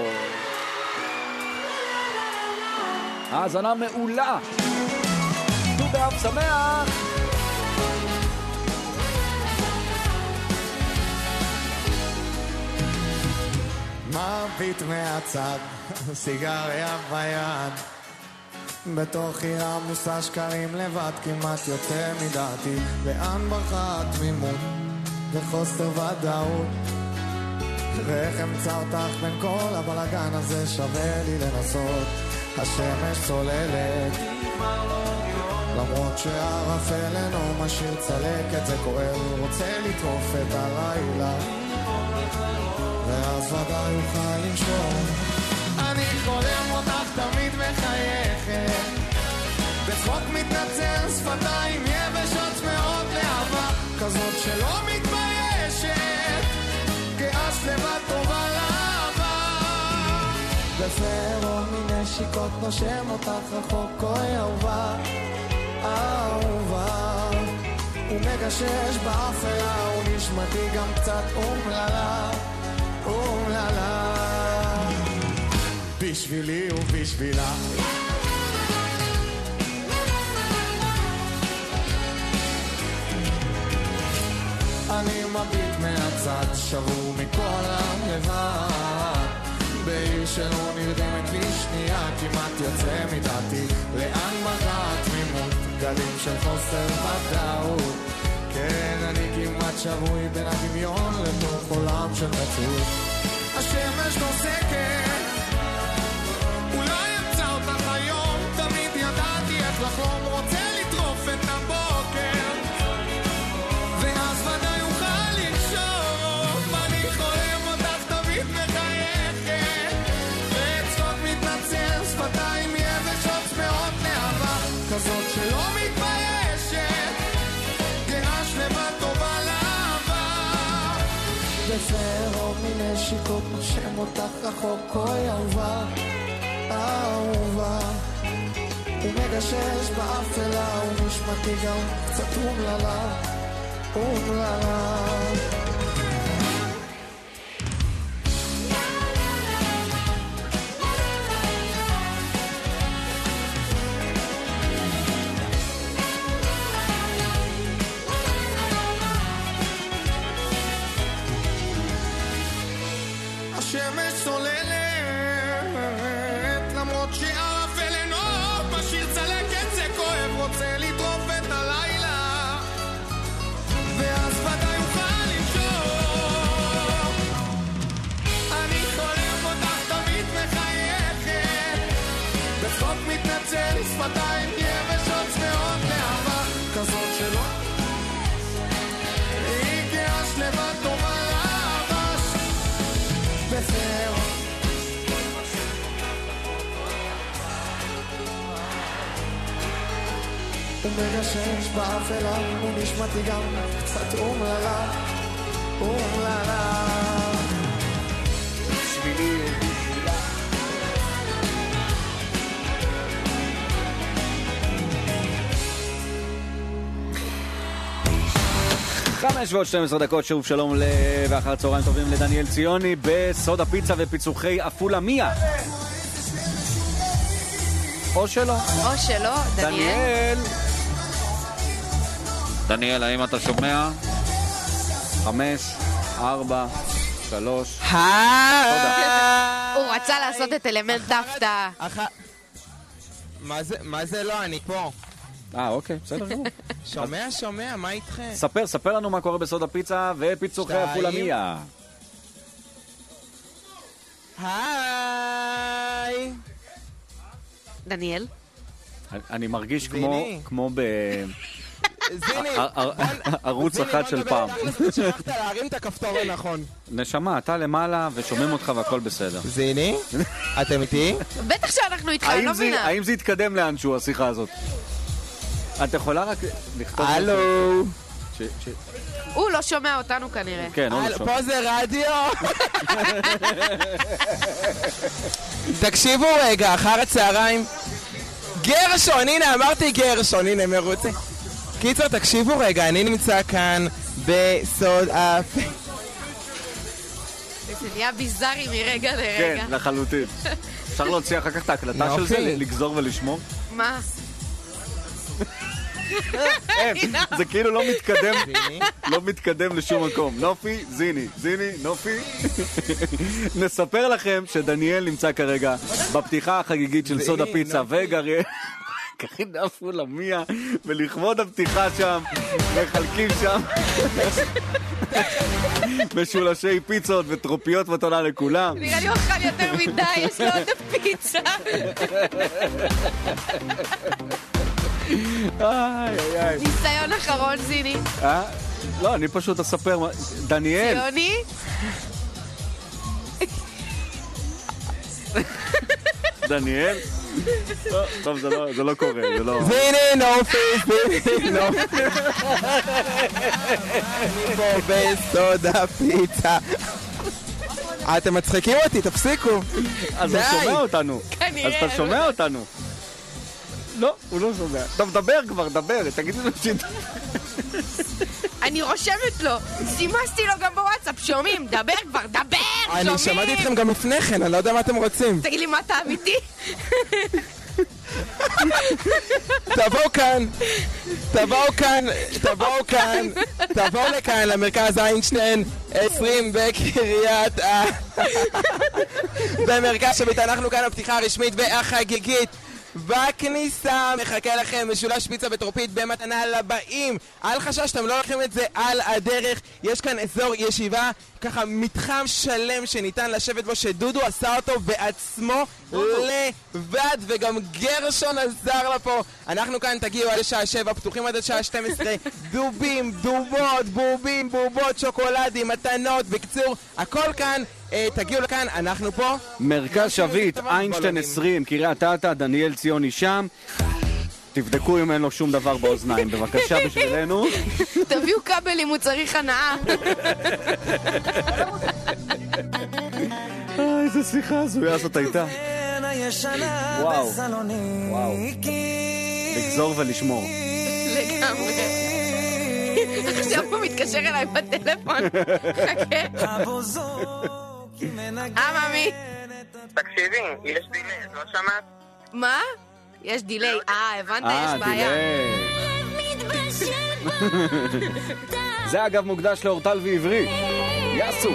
האזנה מעולה. ט"ו באב שמח. מביט מהצד, סיגריה ביד, בתוכי עמוסה שקרים לבד, כמעט יוצא מדעתי. לאן ברחה התמימות וחוסר ודאות, ואיך אמצא אותך בין כל הבלגן הזה, שווה לי לנסות. השמש צוללת למרות שהרפל אינו משאיר צלקת, זה כואב, רוצה לטרוף את הלילה, ואז ודאי יוכל לנשום. אני חולם אותך תמיד מחייכת, בצחוק מתנצל, שפתיים יבשות מאוד לאהבה, כזאת שלא מתביישת, גאה שלמה טובה לאהבה. בפרום מנשיקות נושם אותך רחוק, אוי אהובה, אהובה. הוא מגשש באפלה, הוא נשמתי גם קצת אומללה, אומללה. בשבילי ובשבילה, אני מביט מהצד, שבור מכל המלבד, בעיר שלא נרדמת לי שנייה, כמעט יוצא מדעתי. לאן ברחה התמימות, גלים של חוסר ודאות, כן אני כמעט שבוי בין הדמיון לתוך עולם של מציאות. השמש נוסקת, אולי אמצא אותך היום, תמיד ידעתי איך לחלום, רוצה לטרוף את הבוקר, ואז ודאי יוכל לנשום. אני חולם אותך תמיד מחייכת, וצחוק מתנצל, שפתיים יבשות מאוד לאהבה, כזאת שלא מתביישת, גאה שלמה טובה לאהבה. בפרום מנשיקות נושם אותך רחוק, אוי אהובה, אהובה. הוא מגשש באפלה, הוא נשמתי גם קצת אומללה, אומללה. 200 יבשות צמאות לאהבה כזאת שלא הגיעה שלמה טובה לאהבה וזהו הוא מגשש באפלה הוא נשמתי גם קצת אומללה אומללה בשבילי 5:12 שוב שלום ואחר צהריים טובים לדניאל ציוני בסוד הפיצה ופיצוחי אפולה מיה. או שלא. או שלא, דניאל. דניאל, האם אתה שומע? 5, 4, 3. הוא רצה לעשות את אלמנט דפתה. מה זה לא? אני פה. אוקיי, בסדר. שומע, מה איתכם? ספר לנו מה קורה בסוד הפיצה ופיצוחי הפולמיה. היי. דניאל? אני מרגיש כמו ערוץ אחד של פעם. שכחת להרים את הכפתור הנכון. נשמה, אתה למעלה ושומעים אותך והכל בסדר. זיני? אתם איתי? בטח שאנחנו איתך, אני לא מבינה. האם זה יתקדם לאנשהו, השיחה הזאת? את יכולה רק לכתוב... הלו. הוא לא שומע אותנו כנראה. כן, הוא לא שומע. פה זה רדיו. תקשיבו רגע, אחר הצהריים. גרשון, הנה אמרתי גרשון, הנה מרוצה. קיצור, תקשיבו רגע, אני נמצא כאן בסוד הפיצה. זה נהיה ביזארי מרגע לרגע. כן, לחלוטין. אפשר להוציא אחר כך את ההקלטה של זה, לגזור ולשמור? מה? זה כאילו לא מתקדם לשום מקום. נופי, זיני, נופי. נספר לכם שדניאל נמצא כרגע בפתיחה החגיגית של סוד הפיצה וגריה. ככין הפולמיה, ולכבוד הפתיחה שם, מחלקים שם משולשי פיצות וטרופיות מתנה לכולם. נראה לי אוכל יותר מדי, יש לו עוד הפיצה. ניסיון אחרון, זיני. לא, אני פשוט אספר. דניאל. ציוני? דניאל? טוב, זה לא קורה, זה לא... זיני, נופי, נופי. אני פה בסוד הפיצה. אתם מצחיקים אותי, תפסיקו. אז הוא שומע אותנו. אז אתה שומע אותנו. לא, הוא לא שומע. טוב, דבר כבר, דבר, תגידי לו שידע. אני רושמת לו, סימסתי לו גם בוואטסאפ, שומעים, דבר כבר, דבר, שומעים. אני שמעתי אתכם גם לפני כן, אני לא יודע מה אתם רוצים. תגיד לי, מה אתה אמיתי? תבואו לכאן, למרכז איינשטיין 20 בקריית במרכז שבית אנחנו כאן הפתיחה הרשמית והחגיגית. בכניסה מחכה לכם משולש פיצה וטרופית במתנה לבאים. אל חשש, אתם לא לוקחים את זה על הדרך. יש כאן אזור ישיבה, ככה מתחם שלם שניתן לשבת בו, שדודו עשה אותו בעצמו לבד, וגם גרשון עזר לה פה. אנחנו כאן תגיעו עד השעה 7, פתוחים עד השעה 12. דובים, דובות, בובים, בובות, שוקולדים, מתנות, בקצור, הכל כאן. תגיעו לכאן, אנחנו פה. מרכז שביט, איינשטיין 20, קריית אתא, דניאל ציוני שם. תבדקו אם אין לו שום דבר באוזניים, בבקשה בשבילנו. תביאו כבלים, הוא צריך הנאה. איזה שיחה הזויה זאת הייתה. וואו. לגזור ולשמור. לגמרי. עכשיו הוא מתקשר אליי בטלפון. חכה. ממי. תקשיבי, יש דילי, לא שמעת? מה? יש דילי. הבנת? יש בעיה. זה אגב מוקדש לאורטל ועברי. יאסו.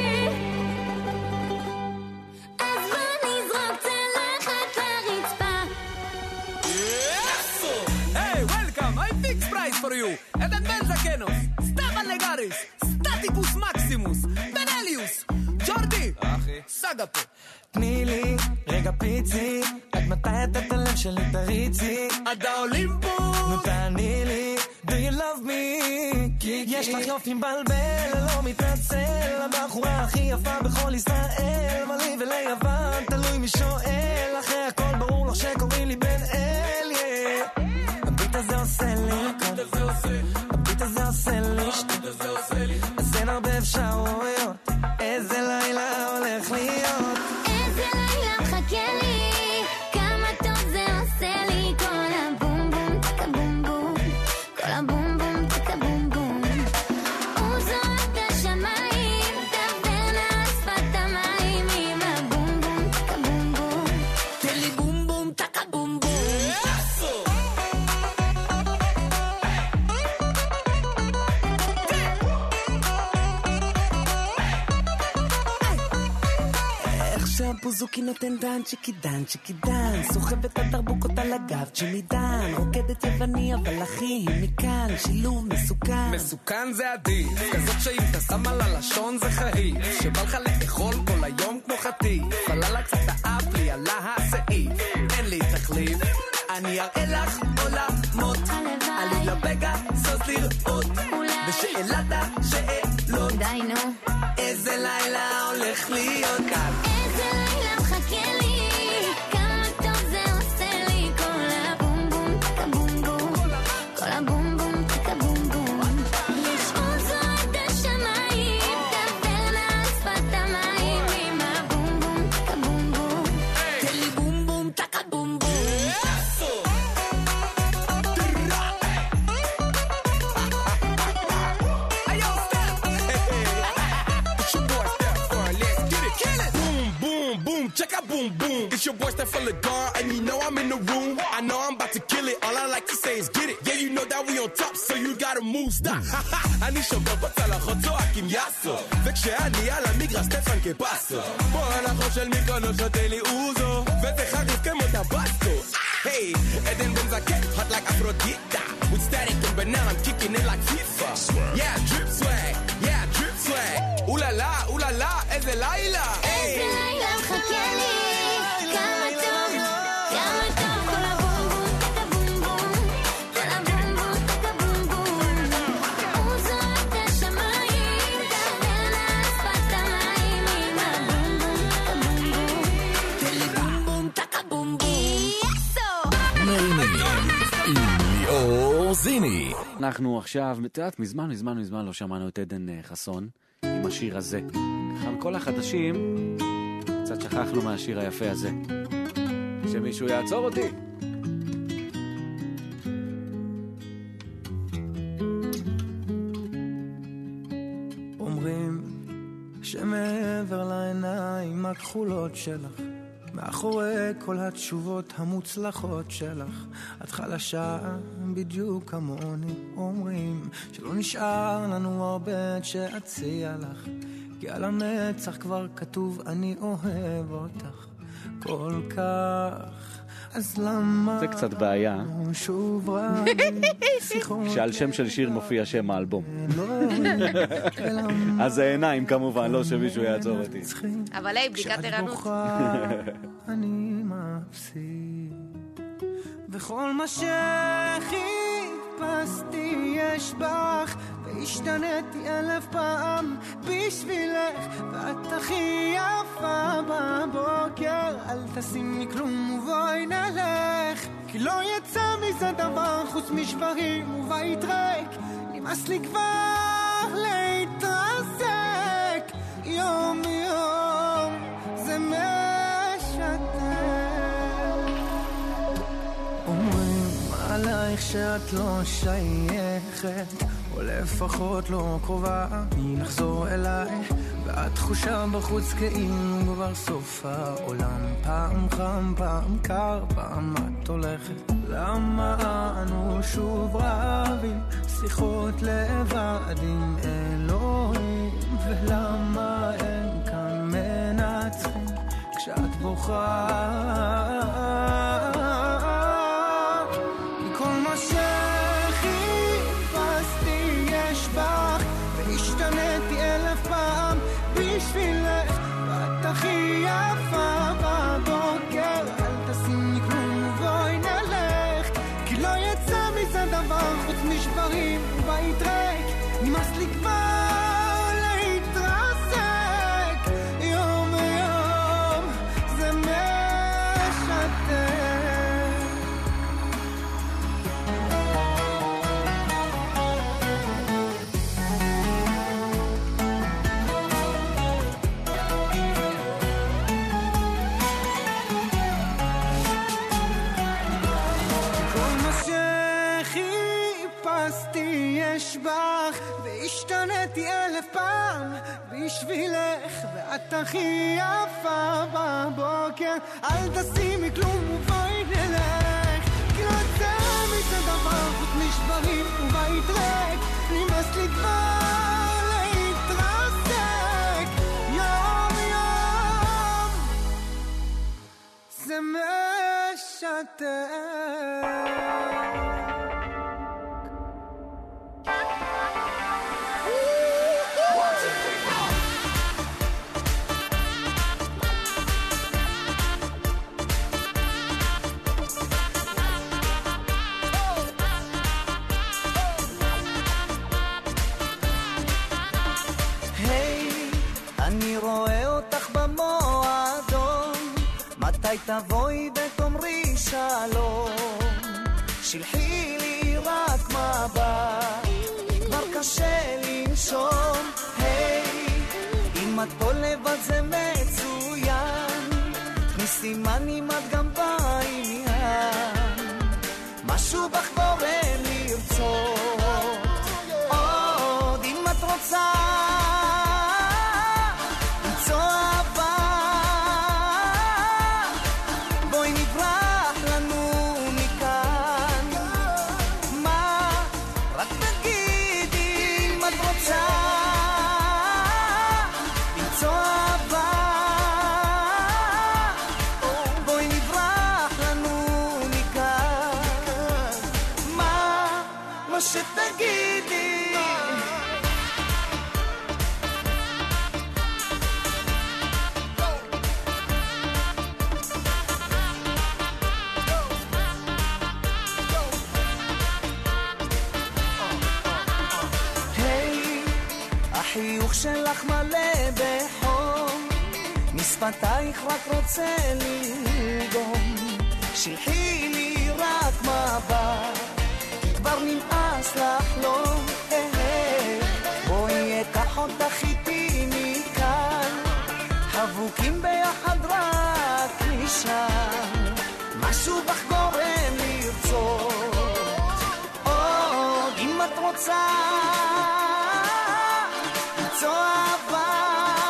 For you, את בנזקנוס, סטאפן לגריס, סטטיקוס מקסימוס, בנליוס, ג'ורדי, סגה פה. תני לי רגע פיצי, עד מתי אתה את הלב שלי תריצי? עד האולימפוס. נו תעני לי, do you love me? יש לך יופי מבלבל, לא מתנצל, הבחורה הכי יפה בכל ישראל, מלי וליוון, תלוי מי שואל, אחרי הכל ברור לך שקוראים לי בן אל, הביט הזה עושה לי הביט הזה עושה לי אז אין הרבה אפשרויות, איזה לילה הולך להיות, איזה לילה מחכה לי, כמה טוב זה עושה לי, כל הבום בום תקה בום בום, כל הבום בום תקה בום בום, הוא זורק את השמיים, תעבר על שפת המים, עם הבום בום תקה בום בום, תן לי בום בום תקה בום בום, הבוזוקי נותן דן, צ'יקי דן, צ'יקי דן, סוחב את הדרבוקות על הגב, ג'ימי דן, רוקדת יווני אבל אחי, מכאן, שילוב מסוכן. מסוכן זה עדיף, כזאת שאם אתה שם על הלשון זה חריף, שבא לך לאכול כל היום כמו חטיף, פללה קצת האף לי עלה הסעיף, אין לי תחליף, אני אראה לך עולמות, עלי לבגה סוס לראות, ושאלת השאלות, די נו, איזה לילה הולך להיות כאן, איזה לילה מחכה לי, כמה טוב זה עושה לי, כל הבום בום תקה בום בום, כל הבום בום תקה בום בום, יש עוזו עד השמיים, תעברנה על שפת המים, עם הבום בום תקה בום בום, תן לי בום בום תקה בום בום. Check out boom boom. It's your boy Steph Guard, and you know I'm in the room. I know I'm about to kill it. All I like to say is get it. Yeah, you know that we on top, so you gotta move. Stop. אני שובר בצלחות צועקים יאסו, וכשאני על המגרש סטפן כפסו. בוא אנחנו של מיקרונו שותה לי אוזו, וזה חריף כמו טבסקו. Hey, Eden Ben Zaket, hot like Aphrodite. With static and banana, I'm kicking it like FIFA. Yeah, drip swag. Yeah, drip swag. Ooh la la, איזה לילה. איזה לילה מחכה לי, כמה טוב, כמה טוב, כל הבום בום תקה בום בום, כל הבום בום תקה בום בום, עוזו עד השמיים, תעברנה על שפת המים, עם הבום בום תקה בום בום, תן לי בום בום תקה בום בום. מרימים עם ליאור זיני. אנחנו עכשיו, את יודעת, מזמן לא שמענו את עדן חסון עם השיר הזה. על כל החדשים, קצת שכחנו מהשיר היפה הזה. שמישהו יעצור אותי. אומרים שמעבר לעיניים הכחולות שלך, מאחורי כל התשובות המוצלחות שלך, את חלשה בדיוק כמוני. אומרים שלא נשאר לנו הרבה שאציע לך, כי על המצח כבר כתוב אני אוהב אותך כל כך. אז למה זה קצת בעיה שוב שעל שם של שיר מופיע שם האלבום. אז זה עיניים כמובן, לא שמישהו יעצור אותי. אבל היי, בדיקת ערנות. אני מפסיד וכל מה שחיפשתי יש בך, והשתניתי 1000 פעם בשבילך, ואת הכי יפה בבוקר. אל תשימי כלום ובואי נלך, כי לא יצא מזה דבר חוץ משברים ובית ריק. נמאס לי כבר להתרסק יום יום, זה משתק. אומרים עלייך שאת לא שייכת, או לפחות לא קרובה, מי נחזור אליי והתחושה בחוץ כאילו כבר סוף העולם. פעם חם, פעם קר, פעם את הולכת. למה אנו שוב רבים, שיחות לבד עם אלוהים, ולמה אין כאן מנצחים כשאת בוכה. כל מה שחיפשתי יש בך, והשתניתי 1000 פעם בשבילך, ואת הכי יפה בבוקר. אל תשימי כלום ובואי נלך, כי לא יצא מזה דבר חוץ משברים ובית ריק. נמאס לי כבר להתרסק יום יום, זה משתק. והשתניתי 1000 פעם בשבילך, ואת הכי יפה בבוקר. אל תשימי כלום ובואי נלך, כי לא יצא מזה דבר חוץ משברים ובית ריק. נמאס לי כבר להתרסק יום יום, אני רואה אותך במועדון, מתי תבואי ותאמרי שלום, שלחי לי רק מבט, כבר קשה לנשום. היי, אם את פה לבד זה מצוין, תני סימן אם את גם בעניין, משהו בך גורם לרצות עוד. אם את רוצה שתגידי. היי, החיוך שלך מלא בחום, משפתייך רק רוצה לגום, שלחי לי רק מבט, כבר נמאס לחלום. בואי אקח אותך איתי מכאן, חבוקים ביחד רק משם, משהו בך גורם לרצות עוד. אם את רוצה למצוא אהבה,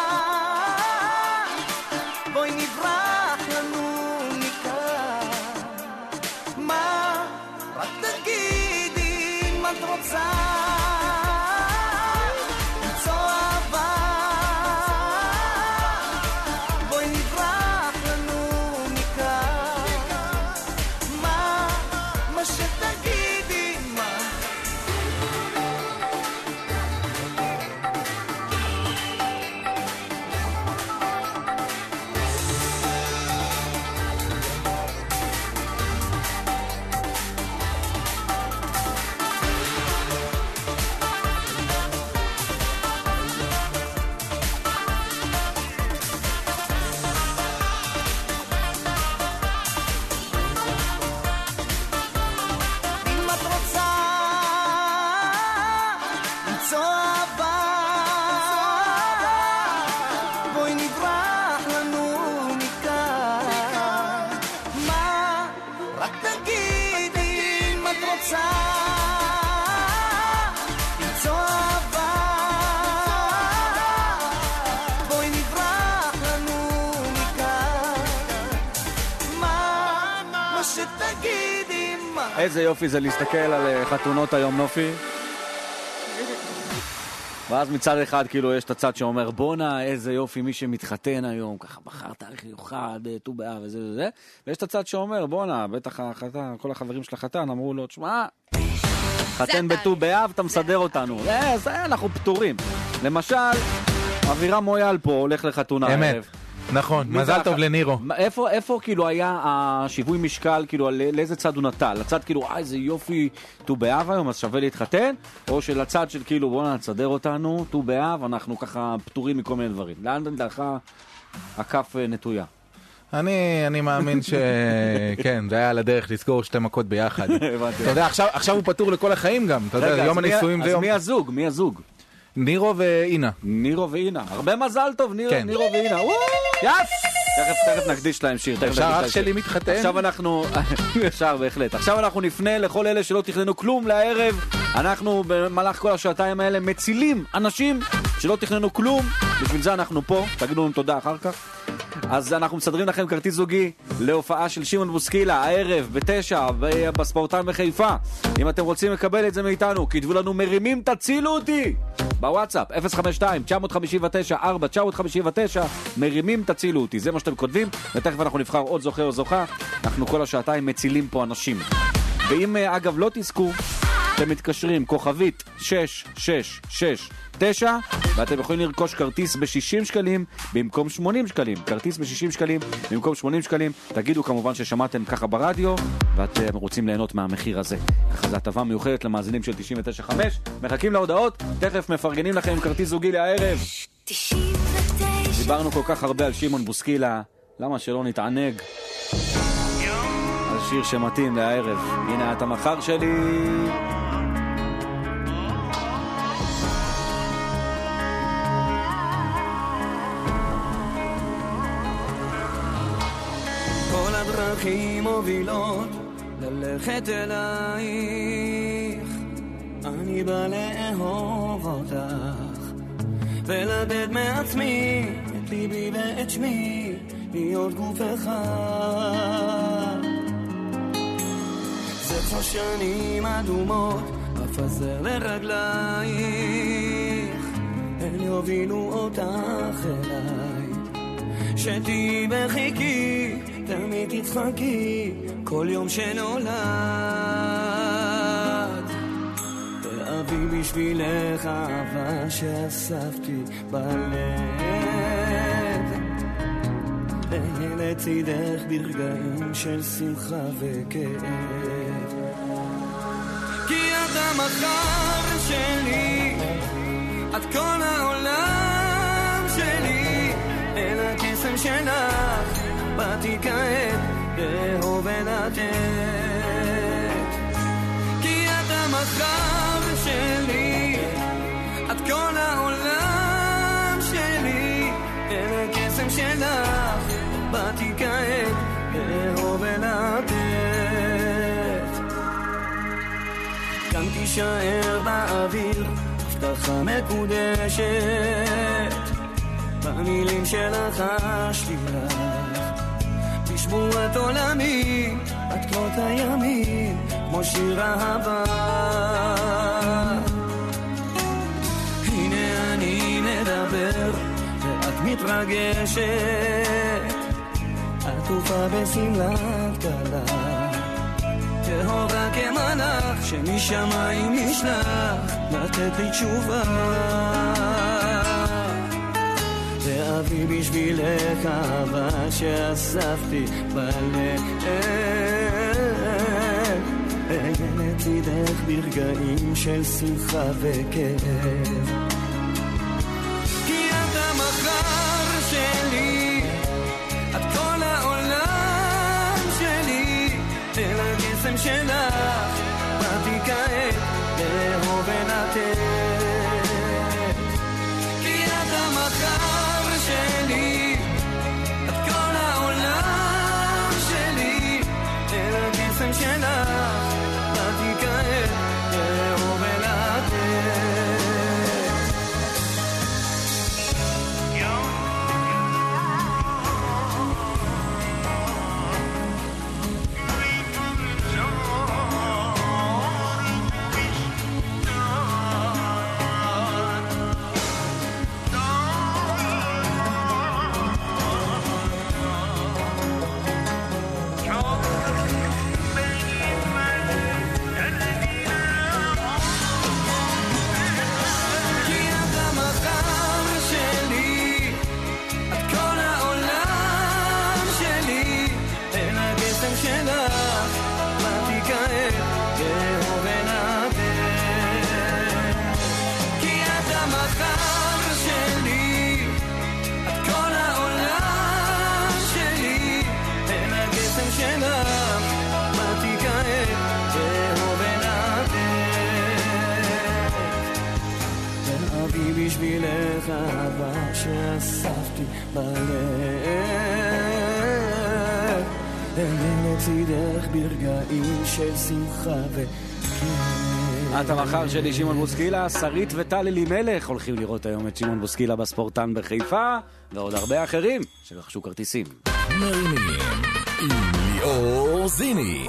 בואי נברח לנו מכאן, מה רק תגידי אם את רוצה למצוא אהבה, בואי נברח לנו מכאן, מה שתגידי, מה איזה יופי זה להסתכל על חתונות היום, נופי. ואז מצד אחד כאילו יש את הצד שאומר בונה איזה יופי מי שמתחתן היום, ככה בחר תאריך מיוחד, ט"ו באב וזה וזה, ויש את הצד שאומר בונה בטח החתן, כל החברים של החתן אמרו לו תשמע, חתן בט"ו באב אתה מסדר אותנו, זה אנחנו פטורים. למשל אבירם מויאל פה הולך לחתונה הערב. נכון, מזל טוב לנירו. איפה כאילו היה השיווי משקל, כאילו לאיזה צד הוא נטל? לצד כאילו, איזה יופי, ט"ו באב היום, אז שווה להתחתן? או שלצד של כאילו, בוא נסדר אותנו, ט"ו באב, אנחנו ככה פטורים מכל מיני דברים. לאן דרך הכף נטויה? אני מאמין שכן, זה היה על הדרך לזכור שתי מכות ביחד. אתה יודע, עכשיו הוא פטור לכל החיים גם. אתה יודע, יום הנישואים ויום... אז מי הזוג? נירו ואינה. נירו ואינה. הרבה מזל טוב, נירו ואינה. יס! תכף נקדיש להם שיר. אפשר אח שלי מתחתן? עכשיו אנחנו... אפשר בהחלט. עכשיו אנחנו נפנה לכל אלה שלא תכננו כלום לערב. אנחנו במהלך כל השעתיים האלה מצילים אנשים שלא תכננו כלום. בשביל זה אנחנו פה. תגידו לנו תודה אחר כך. אז אנחנו מסדרים לכם כרטיס זוגי להופעה של שמעון בוסקילה הערב ב-9 בספורטן בחיפה. אם אתם רוצים לקבל את זה מאיתנו, כתבו לנו מרימים תצילו אותי בוואטסאפ 052-959-4959 מרימים תצילו אותי, זה מה שאתם כותבים, ותכף אנחנו נבחר עוד זוכה או זוכה אנחנו כל השעתיים מצילים פה אנשים. ואם אגב לא תזכו, אתם מתקשרים כוכבית 6669 ואתם יכולים לרכוש כרטיס ב-60 שקלים במקום 80 שקלים. כרטיס ב-60 שקלים במקום 80 שקלים. תגידו כמובן ששמעתם ככה ברדיו ואתם רוצים ליהנות מהמחיר הזה. ככה זו הטבה מיוחדת למאזינים של 99.5. מחכים להודעות, תכף מפרגנים לכם עם כרטיס זוגי לערב. 99. דיברנו כל כך הרבה על שמעון בוסקילה, למה שלא נתענג על שיר שמתאים לערב. הנה את המחר שלי. כל הדרכים מובילות ללכת אלייך, אני בא לאהוב אותך ולתת מעצמי את ליבי ואת שמי, להיות גוף אחד. זה כבר שנים אדומות אפזר לרגלייך, הן יובילו אותך אליי, שתהי בחיקי תמיד תצחקי כל יום שנולד. תאהבי בשבילך אהבה שאספתי בלב, אהיה לצידך ברגעים של שמחה וכאב, כי את המחר שלי, את כל העולם שלי, אל הקסם שלך באתי כעת לאהוב ולתת, כי את המחר שלי, את כל העולם שלי, אל הקסם שלך באתי כעת לאהוב ולתת. כאן תישאר באוויר הבטחה מקודשת, במילים שלך חשתי לך, תשמור את עולמי, את קרות הימים, כמו שיר אהבה. הנה אני מדבר, ואת מתרגשת, עטופה בשמלת כלה, טהורה כמלאך שמשמיים נשלח, לתת לי תשובה. ואבי בשבילך אהבה שאספתי בלב, אהיה לצידך ברגעים של שמחה וכאב, כי את המחר שלי, את כל העולם שלי, אל הקסם שלך באתי כעת לאהוב ולתת, כי את המחר שלי, את כל העולם שלי, אל הקסם שלך באתי כעת לאהוב ולתת. בשבילך אהבה שאספתי בלב, אהיה לצידך ברגעים של שמחה וכאב. את המחר שלי שמעון בוסקילה, שרית וטל אלימלך הולכים לראות היום את שמעון בוסקילה בספורטן בחיפה, ועוד הרבה אחרים שרכשו כרטיסים. מרימים עם ליאור זיני.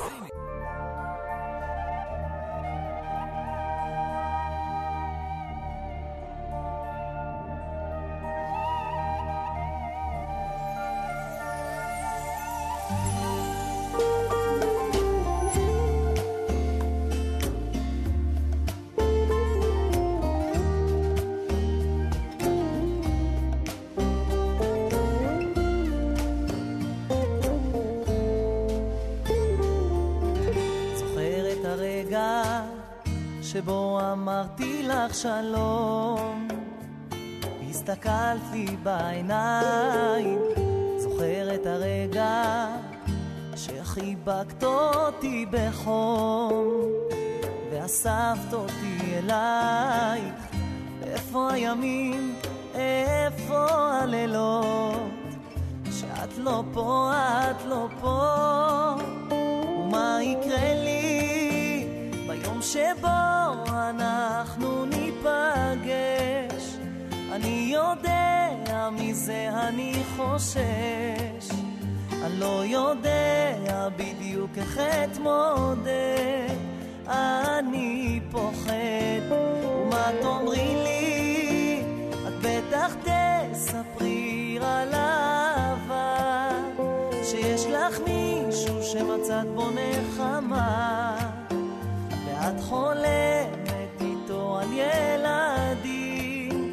שבו אמרתי לך שלום, הסתכלת לי בעיניים, זוכר את הרגע שחיבקת אותי בחום ואספת אותי אלייך. איפה הימים, איפה הלילות, שאת לא פה, את לא פה. ומה יקרה לי ביום שבו אנחנו ניפגש? אני יודע מזה אני חושש, אני לא יודע בדיוק איך אתמודד, אני פוחד. ומה תאמרי לי, את בטח תספרי על אהבה, שיש לך מישהו שמצאת בו נחמה, ואת חולמת איתו על ילדים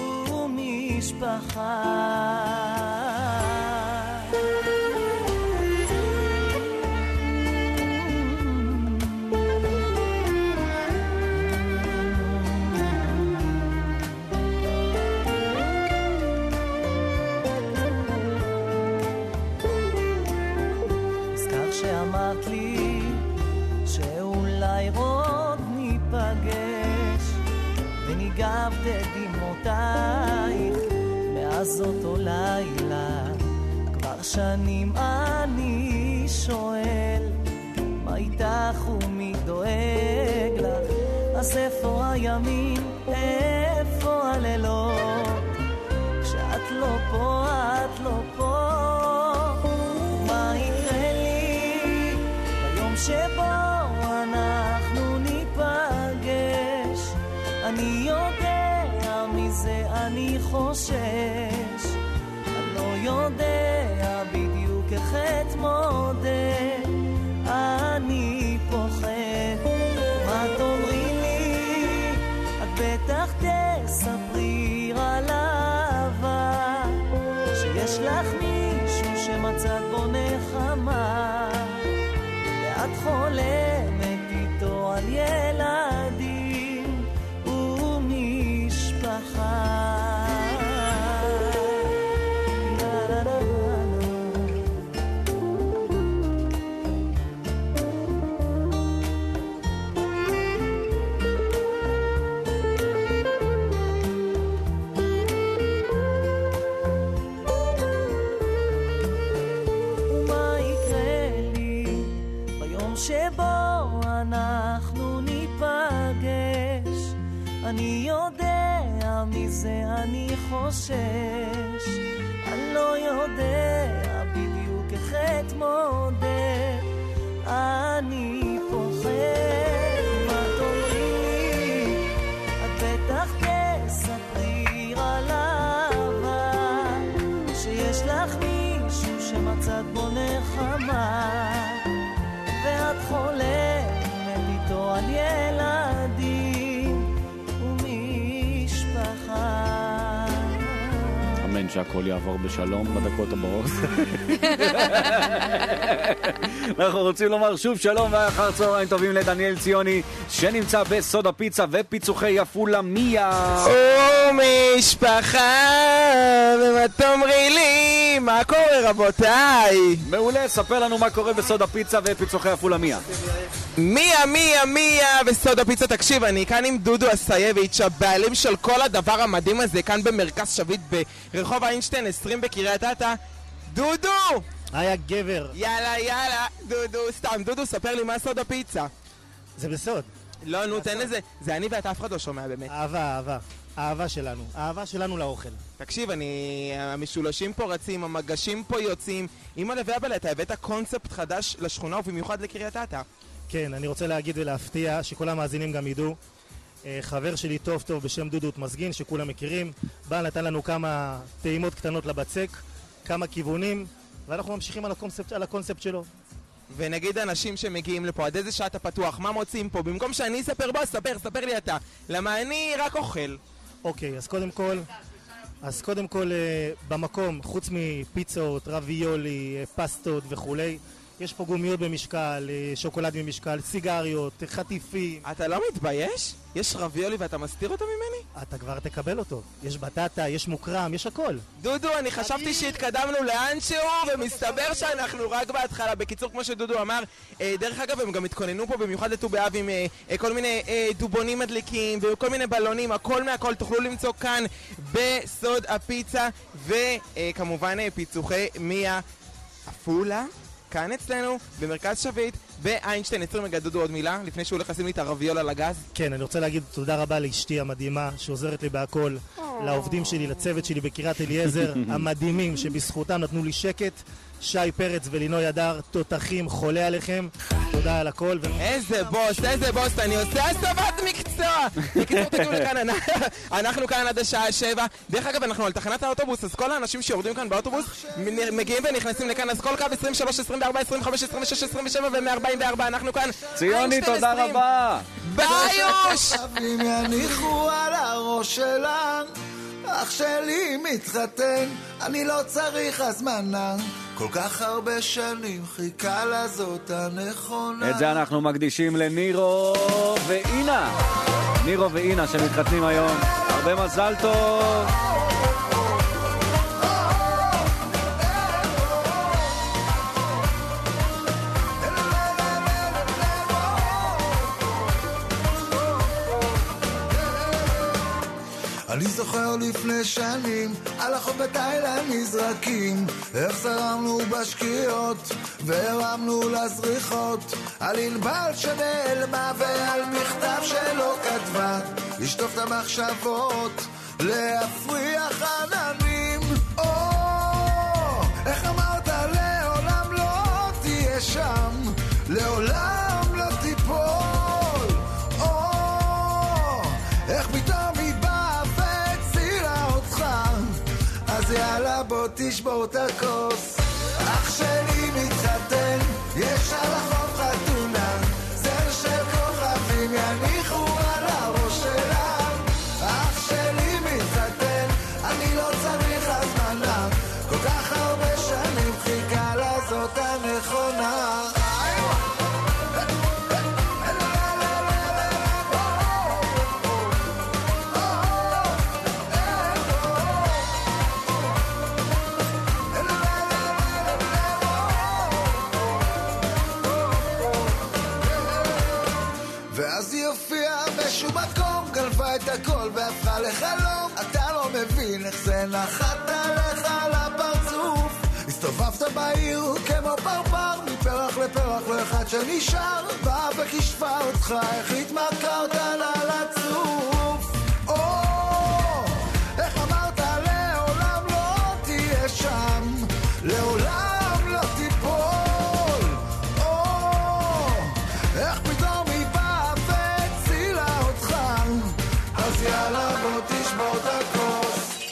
ומשפחה. שאמרת לי שאולי עוד ניפגש, וניגב דמעותייך מאז אותו לילה. כבר שנים אני שואל מה איתך ומי דואג לך, אז איפה הימים, איפה הלילות, כשאת לא פה, את לא פה. מה יקרה לי ביום שבו אנחנו ניפגש? אני יודע מזה אני חושש, אני לא יודע בדיוק איך אתמודד, אני פוחד. מה תאמרי לי, את בטח תספרי על אהבה, שיש לך מישהו שמצאת בו נחמה, ואת חולמת איתו על ילדים ומשפחה. שבו אנחנו ניפגש, אני יודע מזה אני חושש, אני לא יודע בדיוק איך אתמודד, אני פוחד. מה תאמרי לי, את בטח תספרי על אהבה, שיש לך מישהו שמצאת בו נחמה, ואת חולמת איתו על ילדים ומשפחה. אמן שהכל יעבור בשלום בדקות הבאות. אנחנו רוצים לומר שוב שלום ואחר צהריים טובים לדניאל ציוני שנמצא בסוד הפיצה ופיצוחי עפולה מיה. ומשפחה, ומה תאמרי לי, מה קורה רבותיי? מעולה, ספר לנו מה קורה בסוד הפיצה ופיצוחי עפולה מיה. מיה בסוד הפיצה. תקשיב, אני כאן עם דודו אסייביץ', הבעלים של כל הדבר המדהים הזה, כאן במרכז שביט ברחוב איינשטיין 20 בקריית אתא. דודו! היה גבר. יאללה, דודו, סתם, דודו, ספר לי מה סוד הפיצה. זה בסוד. לא, נו, תן לזה, זה אני ואתה, אף אחד לא שומע באמת. אהבה שלנו, אהבה שלנו לאוכל. תקשיב, המשולשים פה רצים, המגשים פה יוצאים. אמא לב, אתה הבאת קונספט חדש לשכונה ובמיוחד לקריית אתא. כן, אני רוצה להגיד ולהפתיע שכל המאזינים גם ידעו. חבר שלי טוב בשם דודו מסגין, שכולם מכירים, בא נתן לנו כמה טעימות קטנות לבצק, כמה כיוונים, ואנחנו ממשיכים על הקונספט שלו. ונגיד אנשים שמגיעים לפה, עד איזה שעה אתה פתוח, מה מוצאים פה? במקום שאני אספר, בוא, ספר לי אתה. למה אני רק אוכל. אוקיי, אז קודם כל במקום, חוץ מפיצות, רביולי, פסטות וכולי, יש פה גומיות במשקל, שוקולד במשקל, סיגריות, חטיפים. אתה לא מתבייש? יש רביולי ואתה מסתיר אותו ממני? אתה כבר תקבל אותו. יש בטטה, יש מוקרם, יש הכל. דודו, אני חשבתי שהתקדמנו לאנשהו, ומסתבר שאנחנו רק בהתחלה. בקיצור, כמו שדודו אמר, דרך אגב, הם גם התכוננו פה במיוחד לט"ו באב עם כל מיני דובונים מדליקים וכל מיני בלונים, הכל מהכל תוכלו למצוא כאן בסוד הפיצה, וכמובן פיצוחי מיה עפולה. כאן אצלנו, במרכז שביט, באיינשטיין 20. דודו, עוד מילה, לפני שהוא הולך לשים לי את הרביול על הגז? כן, אני רוצה להגיד תודה רבה לאשתי המדהימה, שעוזרת לי בהכל, לעובדים שלי, לצוות שלי בקריית אליעזר, המדהימים שבזכותם נתנו לי שקט, שי פרץ ולינוי הדר, תותחים, חולה עליכם, תודה על הכל. איזה בוס, אני עושה הסבת מקצוע! בקיצור, תגיעו לכאן, אנחנו כאן עד השעה 7. דרך אגב, אנחנו על תחנת האוטובוס, אז כל האנשים שיורדים כאן באוטובוס מגיעים ונכנסים לכאן, אז כל קו 23, 24, 25, 26, 27 ו-144, אנחנו כאן. ציוני, תודה רבה! ביוש! אם יניחו על הראש שלה, אח שלי מתחתן, אני לא צריך הזמנה, כל כך הרבה שנים חיכה לזאת הנכונה. את זה אנחנו מקדישים לנירו ואינה. נירו ואינה שמתחתנים היום. הרבה מזל טוב. אני זוכר לפני שנים, על החוף בתאילנד נזרקים, איך זרמנו בשקיעות, והרמנו לזריחות, על ענבל שנעלמה ועל מכתב שלא כתבה, לשטוף את המחשבות, להפריח עננים. איך אמרת לעולם לא תהיה שם, לעולם לא תיפול. איך פתאום אז יאללה בוא תשבור את הכוס, אח שלי מתחתן, יש על החוף חתונה, זר של כוכבים יניחו על הראש שלה. אח שלי מתחתן, אני לא צריך הזמנה, כל כך הרבה שנים חיכה לזאת הנכונה. את הכל והפכה לחלום, אתה לא מבין איך זה נחת עליך לפרצוף. הסתובבת בעיר כמו פרפר, מפרח לפרח לאחד שנשאר, בא וכשפה אותך, איך התמכרת לה לצוף. איך אמרת לעולם לא תהיה שם, לעולם לא תיפול. איך פתאום היא באה והצילה אותך, אז יאללה בוא תשבור את הכוס.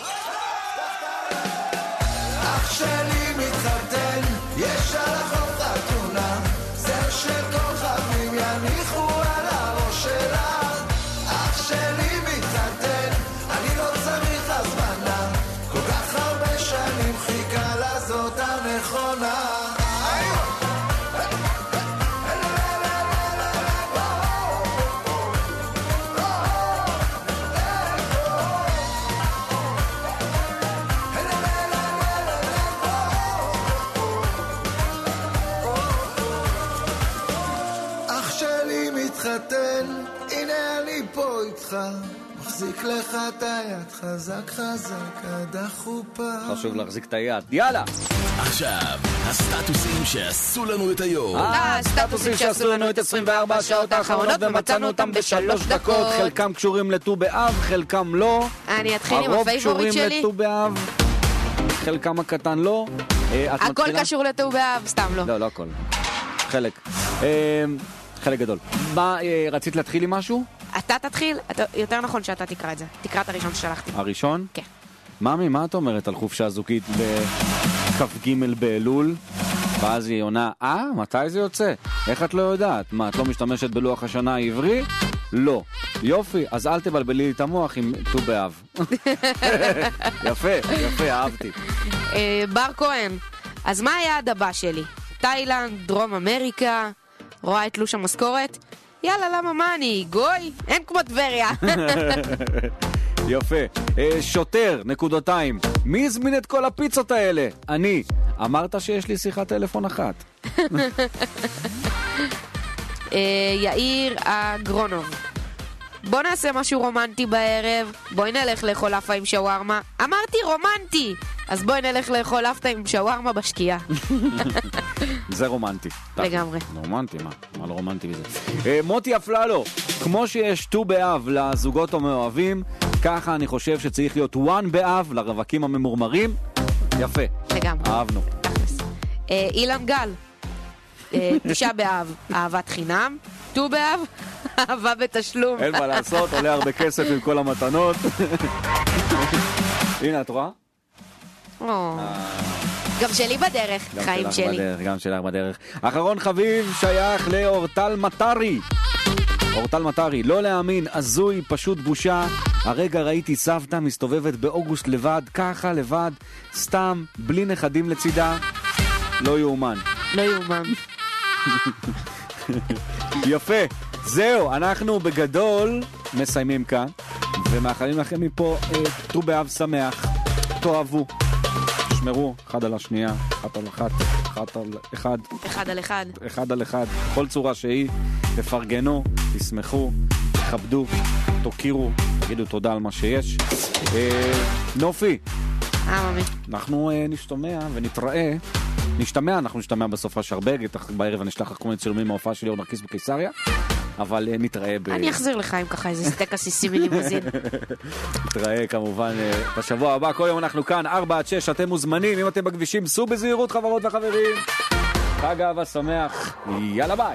אח שלי מתחתן, יש על החוף חתונה, זר של כוכבים יניחו על הראש שלה. אח שלי מתחתן, אני לא צריך הזמנה, כל כך הרבה שנים חיכה לזאת הנכונה. הנה אני פה איתך, מחזיק לך את היד חזק חזק עד החופה. חשוב להחזיק את היד, יאללה. עכשיו, הסטטוסים שעשו לנו את היום. הסטטוסים שעשו לנו את 24 השעות האחרונות ומצאנו אותם ב3 דקות. חלקם קשורים לט"ו באב, חלקם לא. אני אתחיל עם הפייבוריט שלי. הרוב קשורים לט"ו באב, חלקם הקטן לא. הכל קשור לט"ו באב, סתם לא. לא הכל. חלק גדול. מה, רצית להתחיל עם משהו? אתה תתחיל, יותר נכון שאתה תקרא את זה. תקרא את הראשון ששלחתי. הראשון? כן. ממי, מה את אומרת על חופשה זוגית בכ"ג באלול? ואז היא עונה, מתי זה יוצא? איך את לא יודעת? מה, את לא משתמשת בלוח השנה העברי? לא. יופי, אז אל תבלבלי לי את המוח עם ט"ו באב. יפה, אהבתי. בר כהן, אז מה היעד הבא שלי? תאילנד, דרום אמריקה, רואה את תלוש המשכורת, יאללה, למה מה אני? גוי? אין כמו טבריה. יפה. שוטר, נקודתיים. מי הזמין את כל הפיצות האלה? אני. אמרת שיש לי שיחת טלפון אחת. יאיר אגרונוב. בוא נעשה משהו רומנטי בערב, בואי נלך לאכול אפה עם שווארמה. אמרתי רומנטי! אז בואי נלך לאכול אפה עם שווארמה בשקיעה. זה רומנטי. לגמרי. רומנטי, מה לא רומנטי בזה? מוטי אפללו, כמו שיש ט"ו באב לזוגות המאוהבים, ככה אני חושב שצריך להיות וואן באב לרווקים הממורמרים. יפה. לגמרי. אהבנו. אילן גל, 9 באב, אהבת חינם, ט"ו באב, אהבה בתשלום. אין מה לעשות, עולה הרבה כסף עם כל המתנות. הנה, את רואה? גם שלי בדרך, חיים שלי. גם שלך בדרך. אחרון חביב שייך לאורטל מטרי. אורטל מטרי, לא להאמין, הזוי, פשוט בושה. הרגע ראיתי סבתא מסתובבת באוגוסט לבד, ככה לבד, סתם, בלי נכדים לצידה. לא יאומן. לא יאומן. יפה. זהו, אנחנו בגדול מסיימים כאן, ומאחלים לכם מפה ט"ו באב שמח. תאהבו. תשמרו אחד על השנייה, אחת על אחת, אחת על אחד. אחד על אחד. אחד על אחד. בכל צורה שהיא. תפרגנו, תשמחו, תכבדו, תוקירו, תגידו תודה על מה שיש. נופי. ממי. אנחנו נשתמע ונתראה. אנחנו נשתמע בסופה שרבג, בערב אני אשלח לך כל מיני צילומים מההופעה שלי נרקיס בקיסריה, אבל נתראה אני אחזיר לך עם ככה איזה סטייק עסיסי מלימוזין. נתראה כמובן בשבוע הבא, כל יום אנחנו כאן, 4-6, אתם מוזמנים, אם אתם בכבישים, סעו בזהירות חברות וחברים. חג אהבה שמח, יאללה ביי.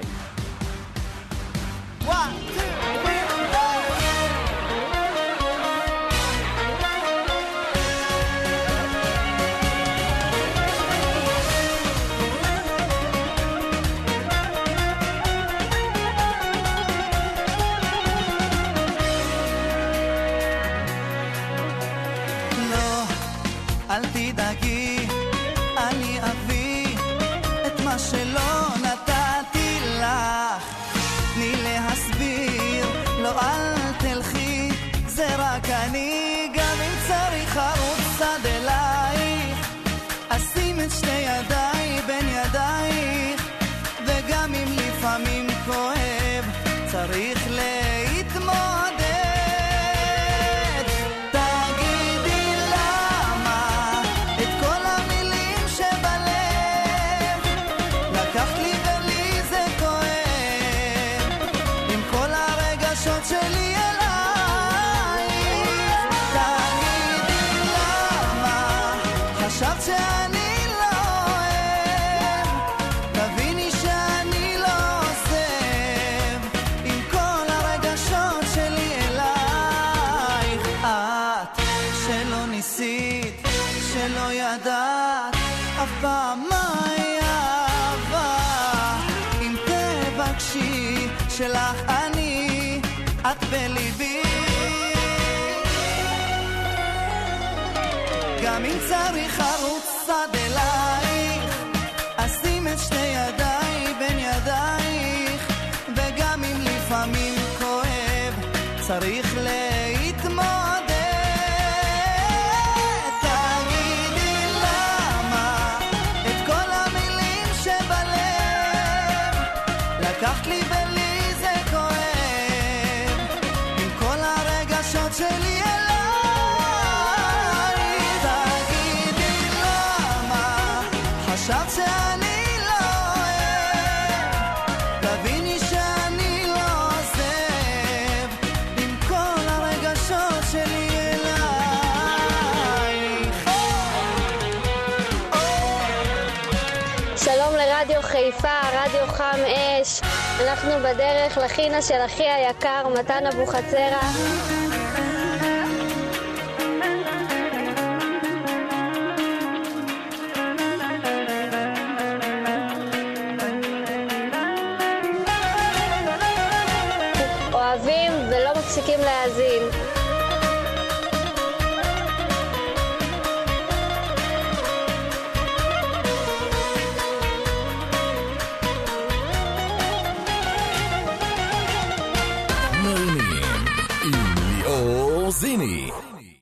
אל תדאגי, אני אביא את מה שלא נתתי לך. תני להסביר, לא אל תלכי, זה רק אני. גם אם צריך ארוץ עד אלייך, אשים את שתי ידיי בין ידייך. וגם אם לפעמים כואב, צריך להתמודד. שלך אני, את בליבי. גם אם צריך ארוץ עד אלייך, אשים את שתי ידיי בין ידייך. וגם אם לפעמים כואב, צריך להתמודד. תגידי למה את כל המילים שבלב לקחת לי שלי אליי. תגידי למה חשבת שאני לא אוהב, תביני שאני לא עוזב עם כל הרגשות שלי אלייך. שלום לרדיו חיפה, רדיו חם אש. אנחנו בדרך לחינה של אחי היקר מתן אבוחצירא. אוהבים ולא מפסיקים להאזין.